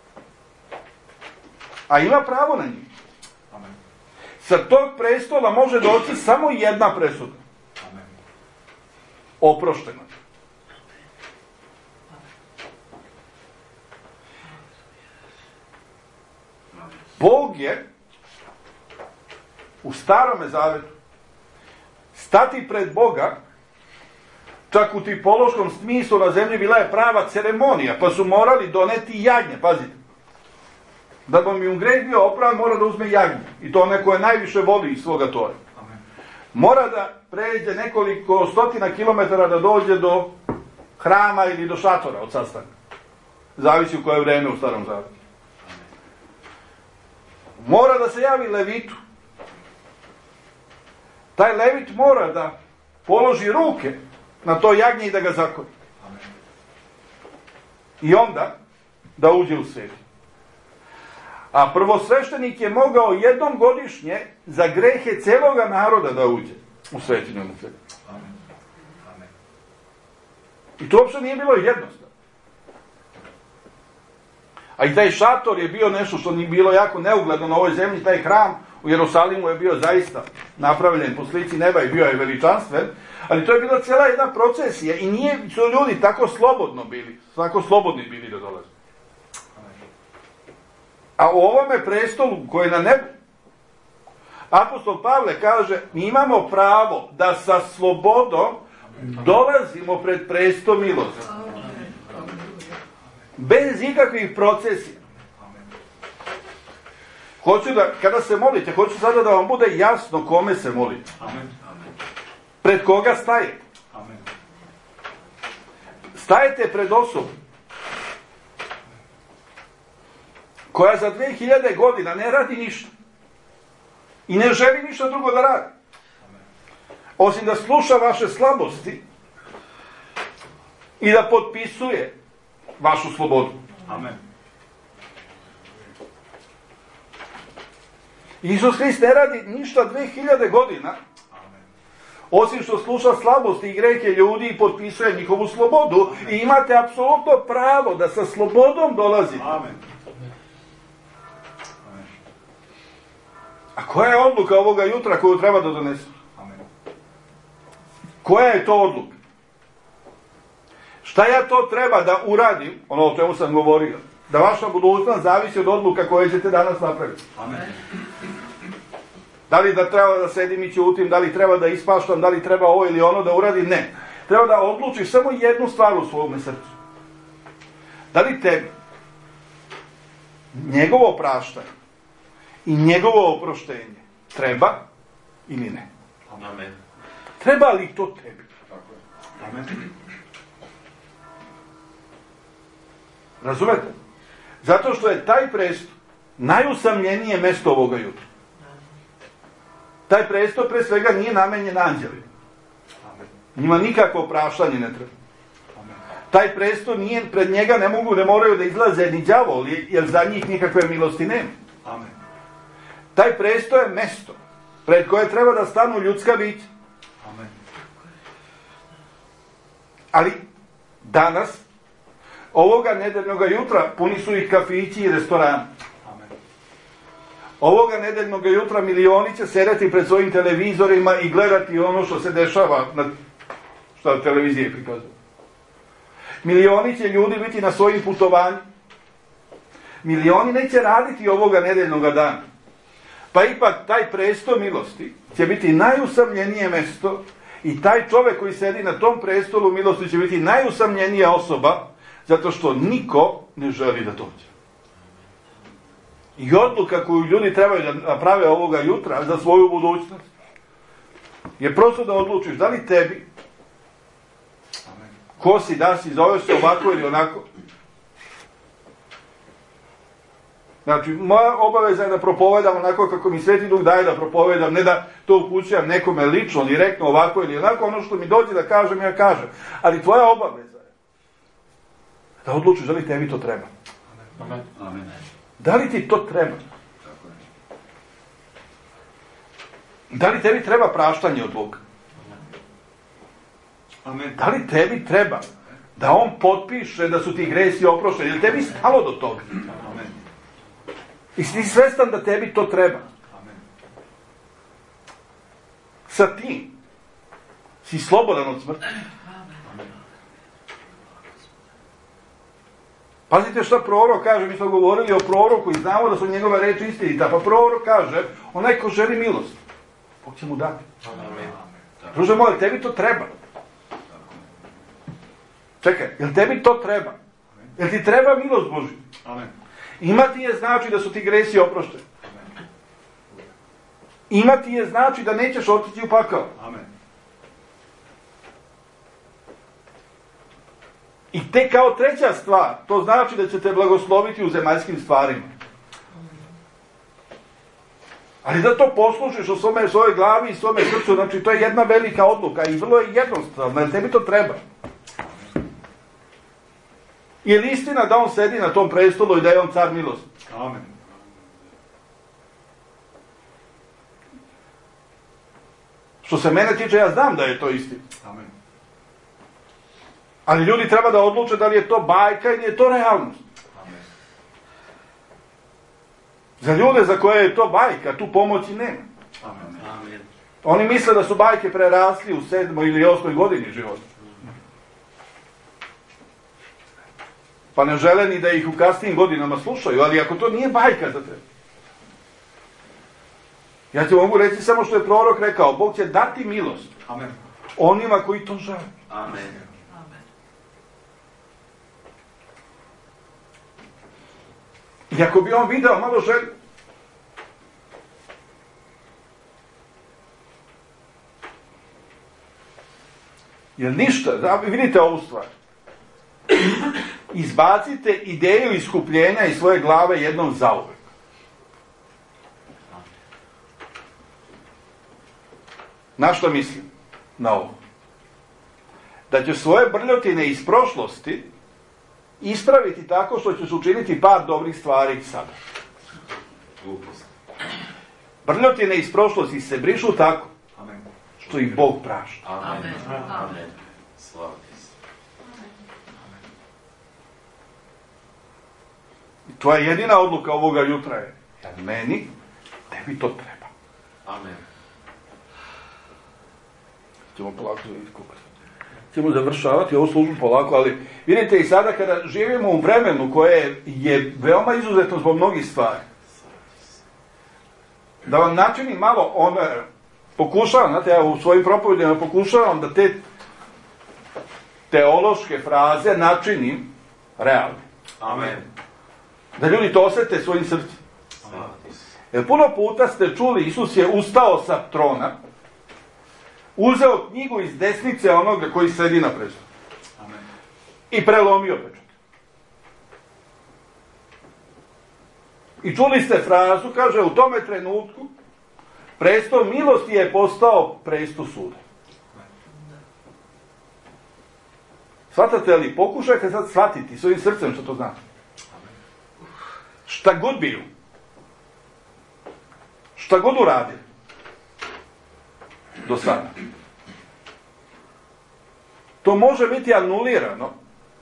a ima pravo na njih. Sa tog prestola može doći samo jedna presuda. Oprošteno. Bog je u Starome Zavetu stati pred Boga, čak u tipološkom smislu na zemlji bila je prava ceremonija, pa su morali doneti jagnje, pazite. Da bi mu greh bio opravan, mora da uzme jagnje. I to neko je najviše voli iz svoga tora. Mora da pređe nekoliko stotina kilometara da dođe do hrama ili do šatora od sastanka. Zavisi u koje vreme u Starom Zavetu. Mora da se javi Levitu. Taj Levit mora da položi ruke na to jagnje i da ga zakolje. I onda da uđe u svetinju. A prvosveštenik je mogao jednom godišnje za grehe celoga naroda da uđe u svetinju na svetinju. I to uopšte nije bilo jednostavno. A i taj šator je bio nešto što nije bilo jako neugledno na ovoj zemlji. Taj hram u Jerusalimu je bio zaista napravljen po slici neba i bio je veličanstven. Ali to je bila cijela jedna procesija i nije su ljudi tako slobodno bili, tako slobodni bili da dolaze. A u ovome prestolu koji je na nebu, apostol Pavle kaže, mi imamo pravo da sa slobodom dolazimo pred prestol milosti. Bez ikakvih procesija. Hoću da, kada se molite, hoću sada da vam bude jasno kome se molite. Pred koga stajete? Stajete pred osobom koja za dve hiljade godina ne radi ništa i ne želi ništa drugo da radi, osim da sluša vaše slabosti i da potpisuje vašu slobodu. Amen. Isus Hrist ne radi ništa dve hiljade godina, osim što sluša slabosti i grehe ljudi i potpisuje njihovu slobodu. I imate apsolutno pravo da sa slobodom dolazite. Amen. A koja je odluka ovoga jutra koju treba da donesu? Amen. Koja je to odluka? Šta ja to treba da uradim, ono o čemu sam govorio, da vaša budućnost zavisi od odluka koje ćete danas napraviti? Amen. Da li da treba da sedim i ćutim, da li treba da ispaštam, da li treba ovo ili ono da uradim, ne. Treba da odlučiš samo jednu stvar u svome srcu. Da li tebi njegovo praštanje i njegovo oproštenje treba ili ne? Amen. Treba li to tebi? Amen. Razumete? Zato što je taj presto najusamljenije mesto ovoga jutra. Taj presto pre svega nije namenjen anđelima. Njima nikakvo praštanje ne treba. Taj presto nije, pred njega ne mogu, ne moraju da izlaze ni đavoli, jer za njih nikakve milosti nema. Amen. Taj presto je mesto pred koje treba da stanu ljudska bića. Amen. Ali danas, ovoga nedeljnoga jutra, puni su ih kafići i restorani. Amen. Ovoga nedeljnoga jutra milioni će sedeti pred svojim televizorima i gledati ono što se dešava na što televizije prikazuju. Milioni će ljudi biti na svojim putovanjima. Milioni neće raditi ovoga nedeljnoga dana. Pa ipak taj presto milosti će biti najusamljenije mesto i taj čovjek koji sedi na tom prestolu milosti će biti najusamljenija osoba, zato što niko ne želi da dođe. I odluka koju ljudi trebaju da naprave ovoga jutra za svoju budućnost je prosto da odlučiš da li tebi, ko si, da si, zove se ovako ili onako. Znači, moja obaveza je da propovedam onako kako mi Sveti Duh daje da propovedam, ne da to upućujem nekome lično, direktno, ovako ili onako, ono što mi dođe da kažem, ja kažem. Ali tvoja obaveza je da odlučiš da li tebi to treba. Amen. Amen. Da li ti to treba? Da li tebi treba praštanje od Boga? Amen. Da li tebi treba da on potpiše da su ti gresi oprošteni? Je li tebi stalo do toga? Amen. I si svestan da tebi to treba? Amen. Sa tim si slobodan od smrti. Pazite šta prorok kaže, mi smo govorili o proroku i znamo da su njegove reči istinita, pa prorok kaže, onaj ko želi milost, Bog će mu dati. Amen. Druže moj, tebi to treba. Čekaj, jel tebi to treba? Jel ti treba milost Božja? Amen. Imati je znači da su ti gresi oprošteni. Imati je znači da nećeš otići u pakao. Amen. I te kao treća stvar, to znači da će te blagosloviti u zemaljskim stvarima. Ali da to poslušiš u svome, svojoj glavi i svome srcu, znači to je jedna velika odluka i vrlo je jednostavno, jer tebi to treba. Je li istina da on sedi na tom prestolu i da je on car milosti? Amen. Što se mene tiče, ja znam da je to istina. Amen. Ali ljudi treba da odluče da li je to bajka ili je to realnost. Amen. Za ljude za koje je to bajka, tu pomoći nema. Amen. Amen. Oni misle da su bajke prerasli u sedmoj ili osmoj godini života. Pa ne žele ni da ih u kasnijim godinama slušaju, ali ako to nije bajka za tebe. Ja ti mogu reći samo što je prorok rekao, Bog će dati milost Amen. onima koji to žele. Amen. I ako bi on video malo želju, jer ništa, da, vidite ovu stvar, izbacite ideju iskupljenja iz svoje glave jednom zauvek. Na što mislim? Na ovo. Da ćeš svoje brljotine iz prošlosti ispraviti tako što ćeš učiniti par dobrih stvari sada. Brljotine iz prošlosti se brišu tako što ih Bog prašta. Amen. Amen. Slava ti se. To je jedina odluka ovoga jutra je. Ja meni, tebi to treba. Amen. Ćemo polako iskupati. Ćemo završavati ovu službu polako, ali vidite i sada kada živimo u vremenu koje je veoma izuzetno zbog mnogih stvari. Da vam načinim malo, on, pokušavam, znate, ja u svojim propovedima pokušavam da te teološke fraze načinim realno. Amen. Da ljudi to osjete svojim srcem. Jer puno puta ste čuli, Isus je ustao sa trona, uzeo knjigu iz desnice onoga koji sedi na prestolu i prelomio pečat. I čuli ste frazu, kaže, u tome trenutku prestol milosti je postao prestol suda. Shvatate li? Pokušajte sad shvatiti svojim srcem što to znači. Šta god bio, šta god uradio do sada, to može biti anulirano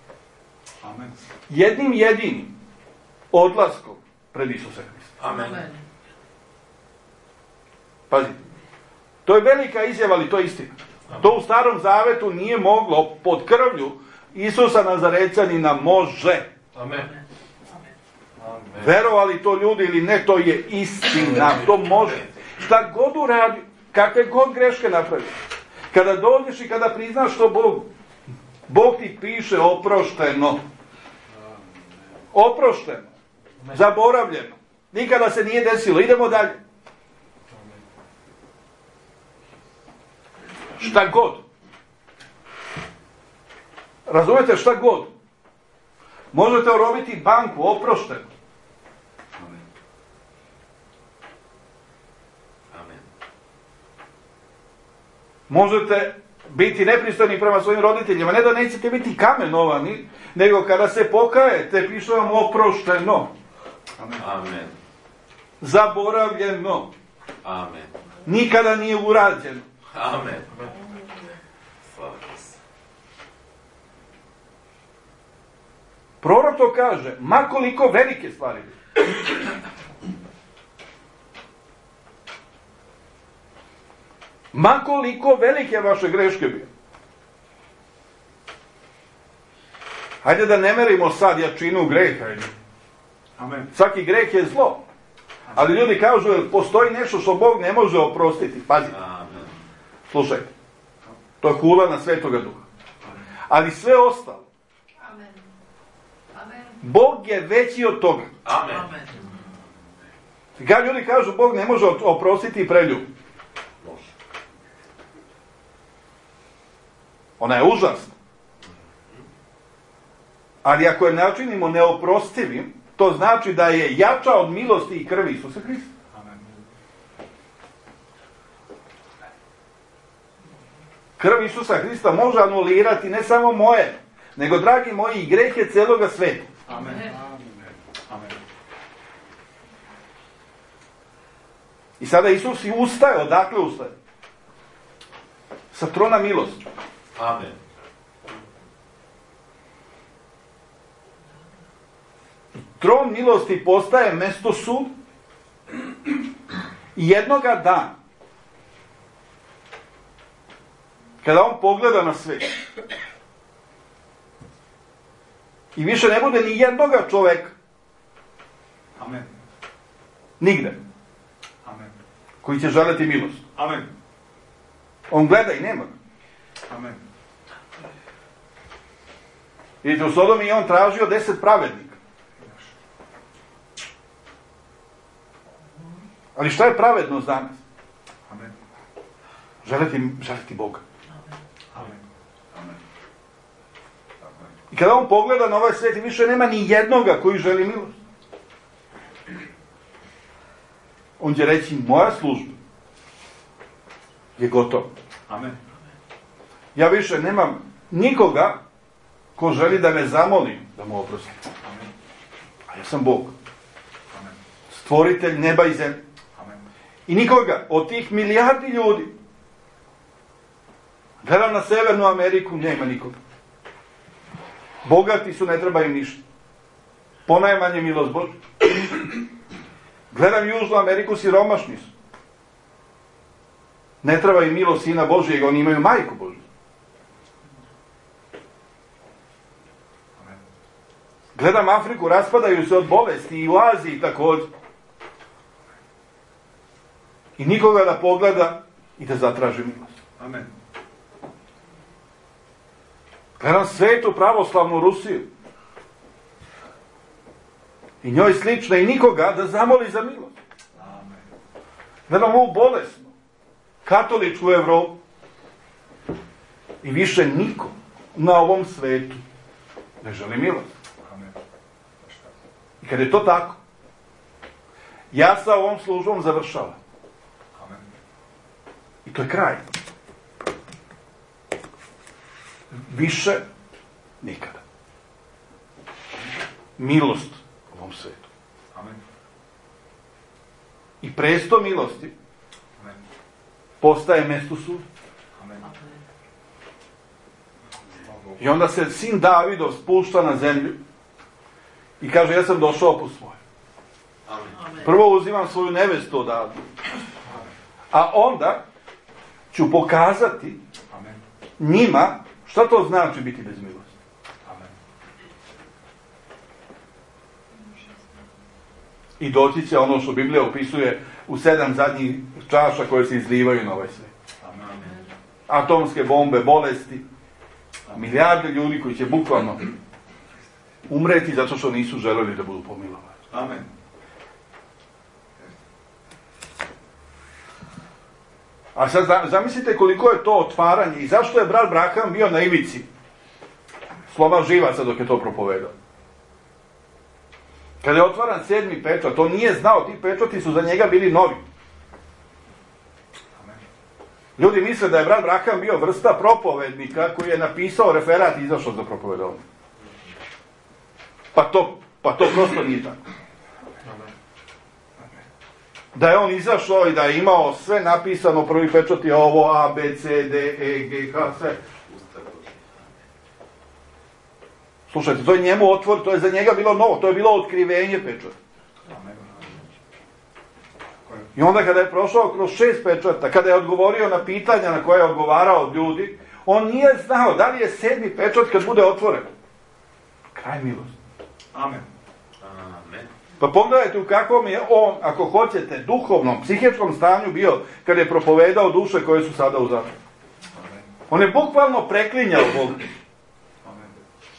jednim jedinim odlaskom pred Isusa Hrista. Amen. Pazite, to je velika izjava, ali to je istina. To u Starom Zavetu nije moglo pod krvlju Isusa Nazarećanina može. Amen. Verovali to ljudi ili ne, to je istina, to može. Šta god uradi, kakve god greške napravi, kada dođeš i kada priznaš to Bog, Bog ti piše oprošteno. Oprošteno. Zaboravljeno. Nikada se nije desilo. Idemo dalje. Šta god. Razumete, šta god. Možete orobiti banku, oprošteno. Amen. Možete biti nepristojni prema svojim roditeljima. Ne da nećete biti kamenovani, nego kada se pokajete, piše vam oprošteno. Amen. Zaboravljeno. Amen. Nikada nije urađeno. Amen. Slava se. Prorok to kaže, ma koliko velike stvari. Ma koliko velike vaše greške bile. Hajde da ne merimo sad jačinu greha. Amen. Svaki greh je zlo. Ali ljudi kažu, jel postoji nešto što Bog ne može oprostiti. Pazite. Amen. Slušajte. To je kula na Svetoga Duha. Ali sve ostalo. Amen. Amen. Bog je veći od toga. Amen. Amen. Kad ljudi kažu, Bog ne može oprostiti i preljub. Može. Ona je užasna. Ali ako je načinimo neoprostivim, to znači da je jača od milosti i krvi Isusa Hrista. Amen. Krv Isusa Hrista može anulirati ne samo moje, nego, dragi moji, i grehe celoga sveta. Amen. Amen. I sada Isus i ustaje, odakle ustaje? Sa trona milosti. Amen. Tron milosti postaje mesto sud i jednoga dana, kada on pogleda na svet i više ne bude ni jednoga čoveka Amen. nigde Amen. koji će želeti milost. Amen. On gleda i nema ga. Amen. Vidite, u Sodomi je on tražio deset pravednika. Ali šta je pravednost danas? Amen. Želeti, želeti Boga. Amen. Amen. I kada on pogleda na ovaj svijet i više nema ni jednoga koji želi milost, on će reći, moja služba je gotova. Amen. Ja više nemam nikoga ko želi da me zamoli da mu oprostim. Amen. A ja sam Bog. Amen. Stvoritelj neba i zemlje. Amen. I nikoga od tih milijardi ljudi, gledam na Severnu Ameriku, nema nikoga. Bogati su, ne treba im ništa. Ponajmanje milost Božja. Gledam Južnu Ameriku, siromašni su. Ne treba im milost Sina Božjeg, oni imaju majku Božju. Gledam Afriku, raspadaju se od bolesti i u Aziji također. i nikoga da pogleda i da zatraži milost. Amen. Gledam svetu pravoslavnu Rusiju i njoj slična i nikoga da zamoli za milost. Amen. Gledam ovu bolesnu katoličku Evropu i više niko na ovom svetu ne želi milost. Amen. I kad je to tako, ja sa ovom službom završavam. Amen. I to je kraj. Više nikada. Milost u ovom svetu. Amen. I presto milosti Amen. postaje mesto suda. Amen. Slava Bogu. I onda se sin Davidov spušta na zemlju i kaže, ja sam došao po svoje. Amen. Prvo uzimam svoju nevestu odavde, a onda ću pokazati Amen. njima šta to znači biti bez milosti. Amen. I doći će ono što Biblija opisuje u sedam zadnjih čaša koje se izlivaju na ovaj svijet. Amen. Atomske bombe, bolesti, milijarde ljudi koji će bukvalno umreti zato što nisu želeli da budu pomilovani. Amen. A sad zamislite koliko je to otvaranje i zašto je brat Braham bio na ivici sloma živaca dok je to propovedao. Kada je otvaran sedmi pečat, on nije znao, ti pečati su za njega bili novi. Amen. Ljudi misle da je brat Braham bio vrsta propovednika koji je napisao referat i izašao za propovedovanje. Pa to, pa to prosto nije tako. Da je on izašao i da je imao sve napisano, prvi pečat je ovo, A, B, C, D, E, G, H, sve. Slušajte, to je njemu otvor, to je za njega bilo novo, to je bilo otkrivenje pečata. Amen. I onda kada je prošao kroz šest pečata, kada je odgovorio na pitanja na koje je odgovarao od ljudi, on nije znao da li je sedmi pečat kad bude otvoren. Kraj milosti. Amen. Amen. Pa pogledajte u kakvom je on, ako hoćete, duhovnom, psihičkom stanju bio kad je propovedao duše koje su sada u zatvoru. Amen. On je bukvalno preklinjao Boga Amen.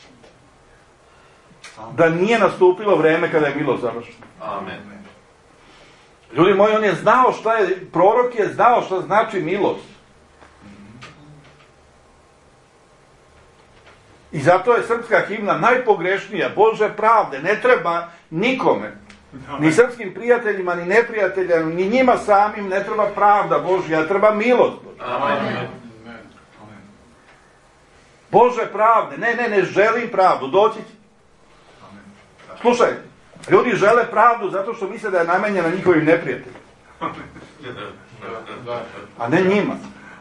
da nije nastupilo vreme kada je milost završena. Amen. Ljudi moji, on je znao šta je, prorok je znao šta znači milost. I zato je srpska himna najpogrešnija, Bože pravde, ne treba nikome, ni srpskim prijateljima, ni neprijateljima, ni njima samim ne treba pravda Božja, treba milost Božja. Amen. Bože pravde, ne, ne, ne želim pravdu, doći će. Amen. Slušaj, ljudi žele pravdu zato što misle da je namenjena njihovim neprijateljima, a ne njima.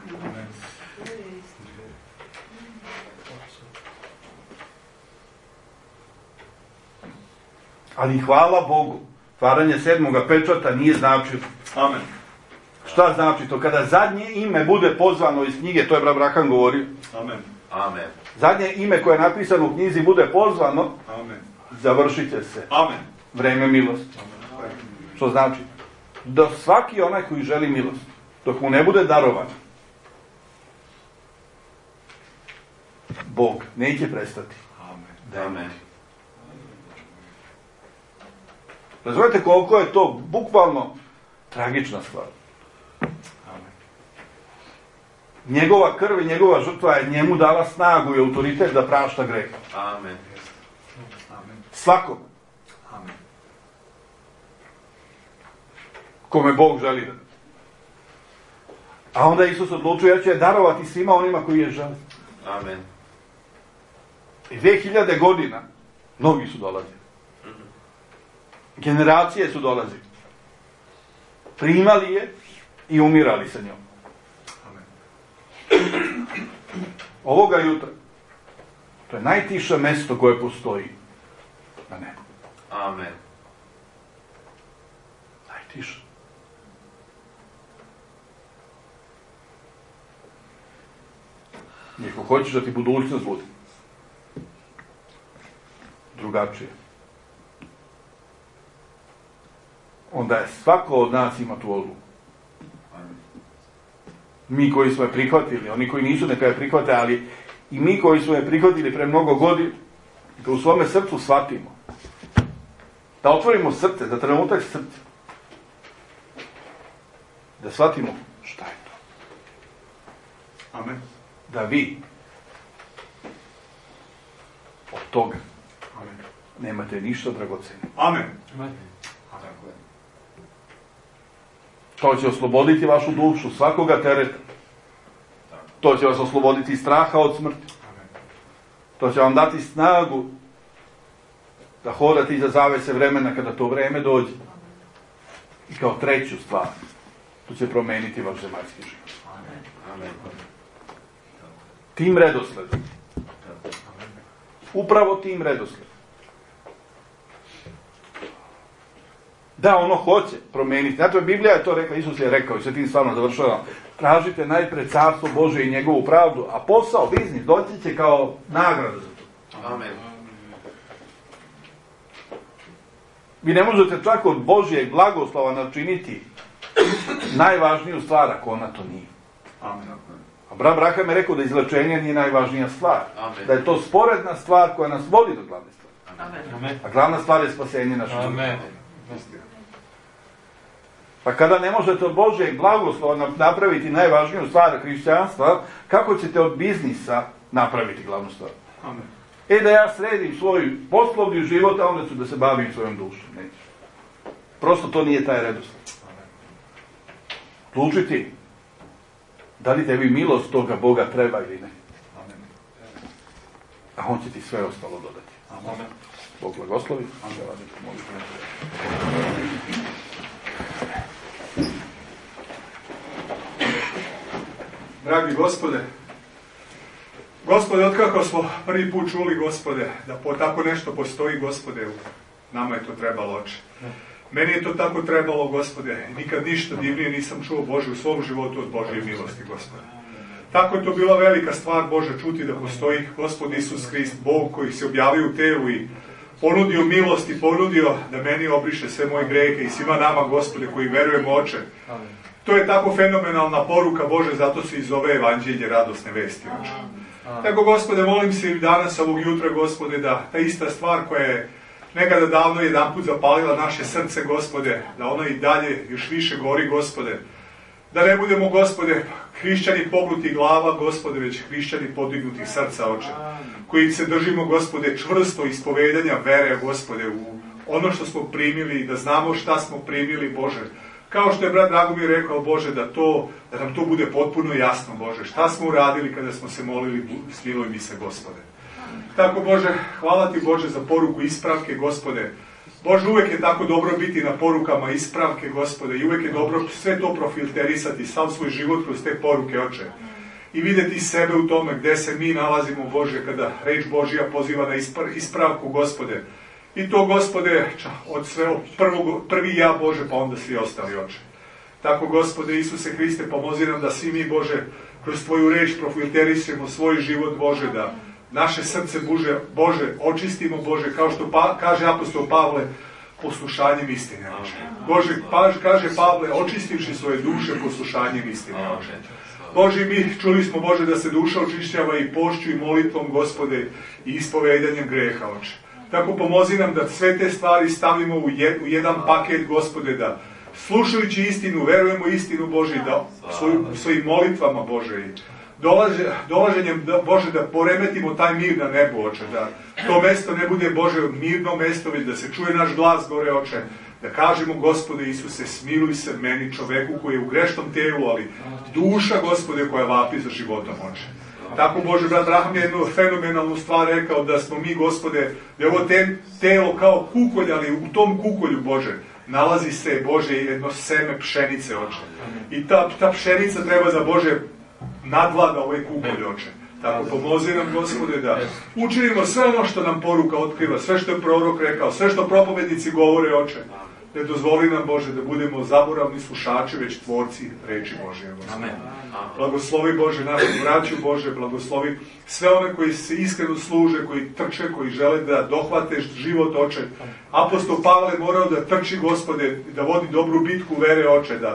Ali hvala Bogu, otvaranje sedmoga pečata nije značilo. Amen. Šta znači to? Kada zadnje ime bude pozvano iz knjige, to je brat Braham govorio, Amen. Amen. zadnje ime koje je napisano u knjizi bude pozvano, Amen. završit će se Amen. vreme milosti. Što znači? Da svaki onaj koji želi milost, dok mu ne bude darovan, Bog neće prestati. Amen. Amen. Razumete koliko je to bukvalno tragična stvar. Amen. Njegova krv i njegova žrtva je njemu dala snagu i autoritet da prašta greh. Amen. Amen. Svakom Amen. kome Bog želi da. A onda Isus odlučuje, ja ću je darovati svima onima koji je žele. Amen. I dve hiljade godina mnogi su dolazili. Generacije su dolazili. Primali je i umirali sa njom. Amen. Ovoga jutra, to je najtiše mesto koje postoji na nebu. Amen. Najtiše. I ako hoćeš da ti budućnost bude drugačije, onda je svako od nas ima tu odluku. Mi koji smo je prihvatili, oni koji nisu neka je prihvate, ali i mi koji smo je prihvatili pre mnogo godina, da u svome srcu shvatimo. Da otvorimo srce, da trenutak srce. Da shvatimo šta je to. Amen. Da vi od toga Amen. nemate ništa dragoceno. Amen. Amen. To će osloboditi vašu dušu svakoga tereta. To će vas osloboditi straha od smrti. To će vam dati snagu da hodate iza zavese vremena kada to vreme dođe. I kao treću stvar, to će promeniti vaš zemaljski život. Amen. Tim redosledom. Upravo tim redosledom. Da, ono hoće promeniti. Znate, Biblija je to rekla, Isus je rekao, i sve tim stvarno završavam. Tražite najpred carstvo Božje i njegovu pravdu, a posao, biznis, doći će kao nagrada za to. Amen. Vi ne možete čak od Božjeg blagoslova načiniti najvažniju stvar, ako ona to nije. Amen. A brat Braham je rekao da izlečenje nije najvažnija stvar. Amen. Da je to sporedna stvar koja nas vodi do glavne stvari. Amen. A glavna stvar je spasenje naše duše. Amen. Pa kada ne možete od Božjeg blagoslova napraviti najvažniju stvar hrišćanstva, kako ćete od biznisa napraviti glavnu stvar? Amen. E da ja sredim svoj poslovni život, a onda ću da se bavim svojom dušom. Neću. Prosto to nije taj redosled. Odlučiti da li tebi milost toga Boga treba ili ne. Amen. A on će ti sve ostalo dodati. Amen. Bog blagoslovi. Dragi Gospode, Gospode, otkako smo prvi put čuli, Gospode, da po tako nešto postoji, Gospode, nama je to trebalo, Oče. Meni je to tako trebalo, Gospode, nikad ništa divnije nisam čuo, Bože, u svom životu od Božje milosti, Gospode. Tako je to bila velika stvar, Bože, čuti da postoji Gospod Isus Hrist, Bog koji se objavio u telu i ponudio milost i ponudio da meni obriše sve moje grehe i svima nama, Gospode, koji verujemo, Oče. To je tako fenomenalna poruka, Bože, zato se i zove evanđelje radosne vesti, Oče. Tako, Gospode, molim se i danas ovog jutra, Gospode, da ta ista stvar koja je nekada davno jedan put zapalila naše srce, Gospode, da ono i dalje još više gori, Gospode. Da ne budemo, Gospode, hrišćani pognuti glava, Gospode, već hrišćani podignutih srca, Oče. Koji se držimo, Gospode, čvrsto ispovedanja vere, Gospode, u ono što smo primili, da znamo šta smo primili, Bože. Kao što je brat Dragomir rekao, Bože, da, to, da nam to bude potpuno jasno, Bože. Šta smo uradili kada smo se molili, smiluj mi se, Gospode. Tako, Bože, hvala ti, Bože, za poruku ispravke, Gospode. Bože, uvek je tako dobro biti na porukama ispravke, Gospode, i uvek je dobro sve to profilterisati, sav svoj život kroz te poruke, Oče. I videti sebe u tome gde se mi nalazimo, Bože, kada reč Božja poziva na ispravku, Gospode. I to, Gospode, od sve prvog, prvi ja, Bože, pa onda svi ostali, Oče. Tako, Gospode Isuse Hriste, pomozi nam da svi mi, Bože, kroz Tvoju reč profilterisimo svoj život, Bože, da naše srce, Bože, Bože, očistimo, Bože, kao što pa, kaže apostol Pavle, poslušanjem istine, Oče. Bože, pa, kaže Pavle, očistivši svoje duše poslušanjem istine, Oče. Bože, mi čuli smo, Bože, da se duša očišćava i pošću i molitvom, Gospode, i ispovedanjem greha, Oče. Tako pomozi nam da sve te stvari stavimo u, jed, u jedan paket, Gospode, da slušajući istinu, verujemo istinu, Bože, da svoj, svojim molitvama, Bože, i dolaže, dolaženjem, da, Bože, da poremetimo taj mir na nebu, Oče, da to mesto ne bude, Bože, mirno mesto, već da se čuje naš glas gore, Oče, da kažemo, Gospode Isuse, smiluj se meni, čoveku koji je u grešnom telu, ali duša, Gospode, koja vapi za životom, Oče. Tako, Bože, brat Raham je jednu fenomenalnu stvar rekao, da smo mi, Gospode, da je ovo te, telo kao kukolj, ali u tom kukolju, Bože, nalazi se, Bože, jedno seme pšenice, Oče. I ta, ta pšenica treba da, Bože, nadvlada ovaj kukolj, Oče. Tako, pomozi nam, Gospode, da učinimo sve ono što nam poruka otkriva, sve što je prorok rekao, sve što propovednici govore, Oče. Ne dozvoli nam, Bože, da budemo zaboravni slušači, već tvorci reči Božje. Amen. Blagoslovi, Bože, našu braću, Bože, blagoslovi sve one koji se iskreno služe, koji trče, koji žele da dohvate život, Oče. Apostol Pavle morao da trči, Gospode, da vodi dobru bitku vere, Oče, da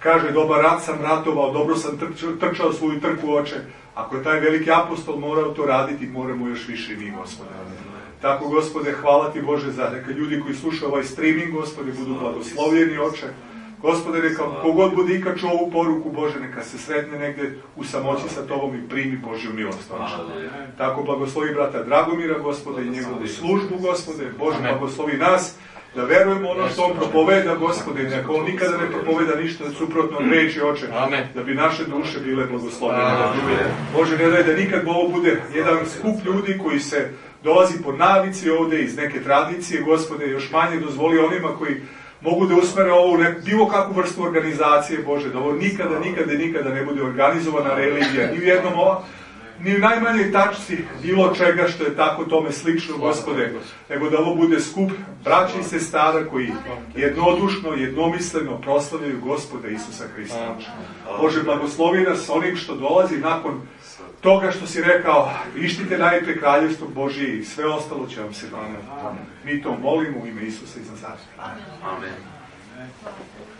kaže, dobar rat sam ratovao, dobro sam trčao, trčao svoju trku, oče. Ako je taj veliki apostol morao to raditi, moramo još više i mi, Gospode. Tako, Gospode, hvala ti, Bože, za neka ljudi koji slušaju ovaj streaming, Gospode, budu blagoslovljeni, oče. Gospode, neka kogod bude ikad čuo ovu poruku, Bože, neka se sretne negde u samoći sa tobom i primi Božju milost, oče. Tako, blagoslovi brata Dragomira, Gospode, i njegovu službu, Gospode. Bože, blagoslovi nas, da verujemo ono što on propoveda, Gospode, i neka on nikada ne propoveda ništa suprotno od reči, oče, da bi naše duše bile blagoslovljene. Bože, ne daj da nikad ovo bude jedan skup ljudi koji se dolazi po navici ovde iz neke tradicije, Gospode, još manje dozvoli onima koji mogu da usmere ovo u bilo kakvu vrstu organizacije, Bože, da ovo nikada, nikada, nikada ne bude organizovana religija, ni u jednom ova, ni u najmanjoj tačci bilo čega što je tako tome slično, Gospode, nego da ovo bude skup braća i sestara koji jednodušno, jednomisleno proslavljaju Gospoda Isusa Hrista. Bože, blagoslovi nas onim što dolazi nakon toga što si rekao, ištite najpre kraljevstvo Božije i sve ostalo će vam se dati. Mi to molimo u ime Isusa iz Nazareta. Amen.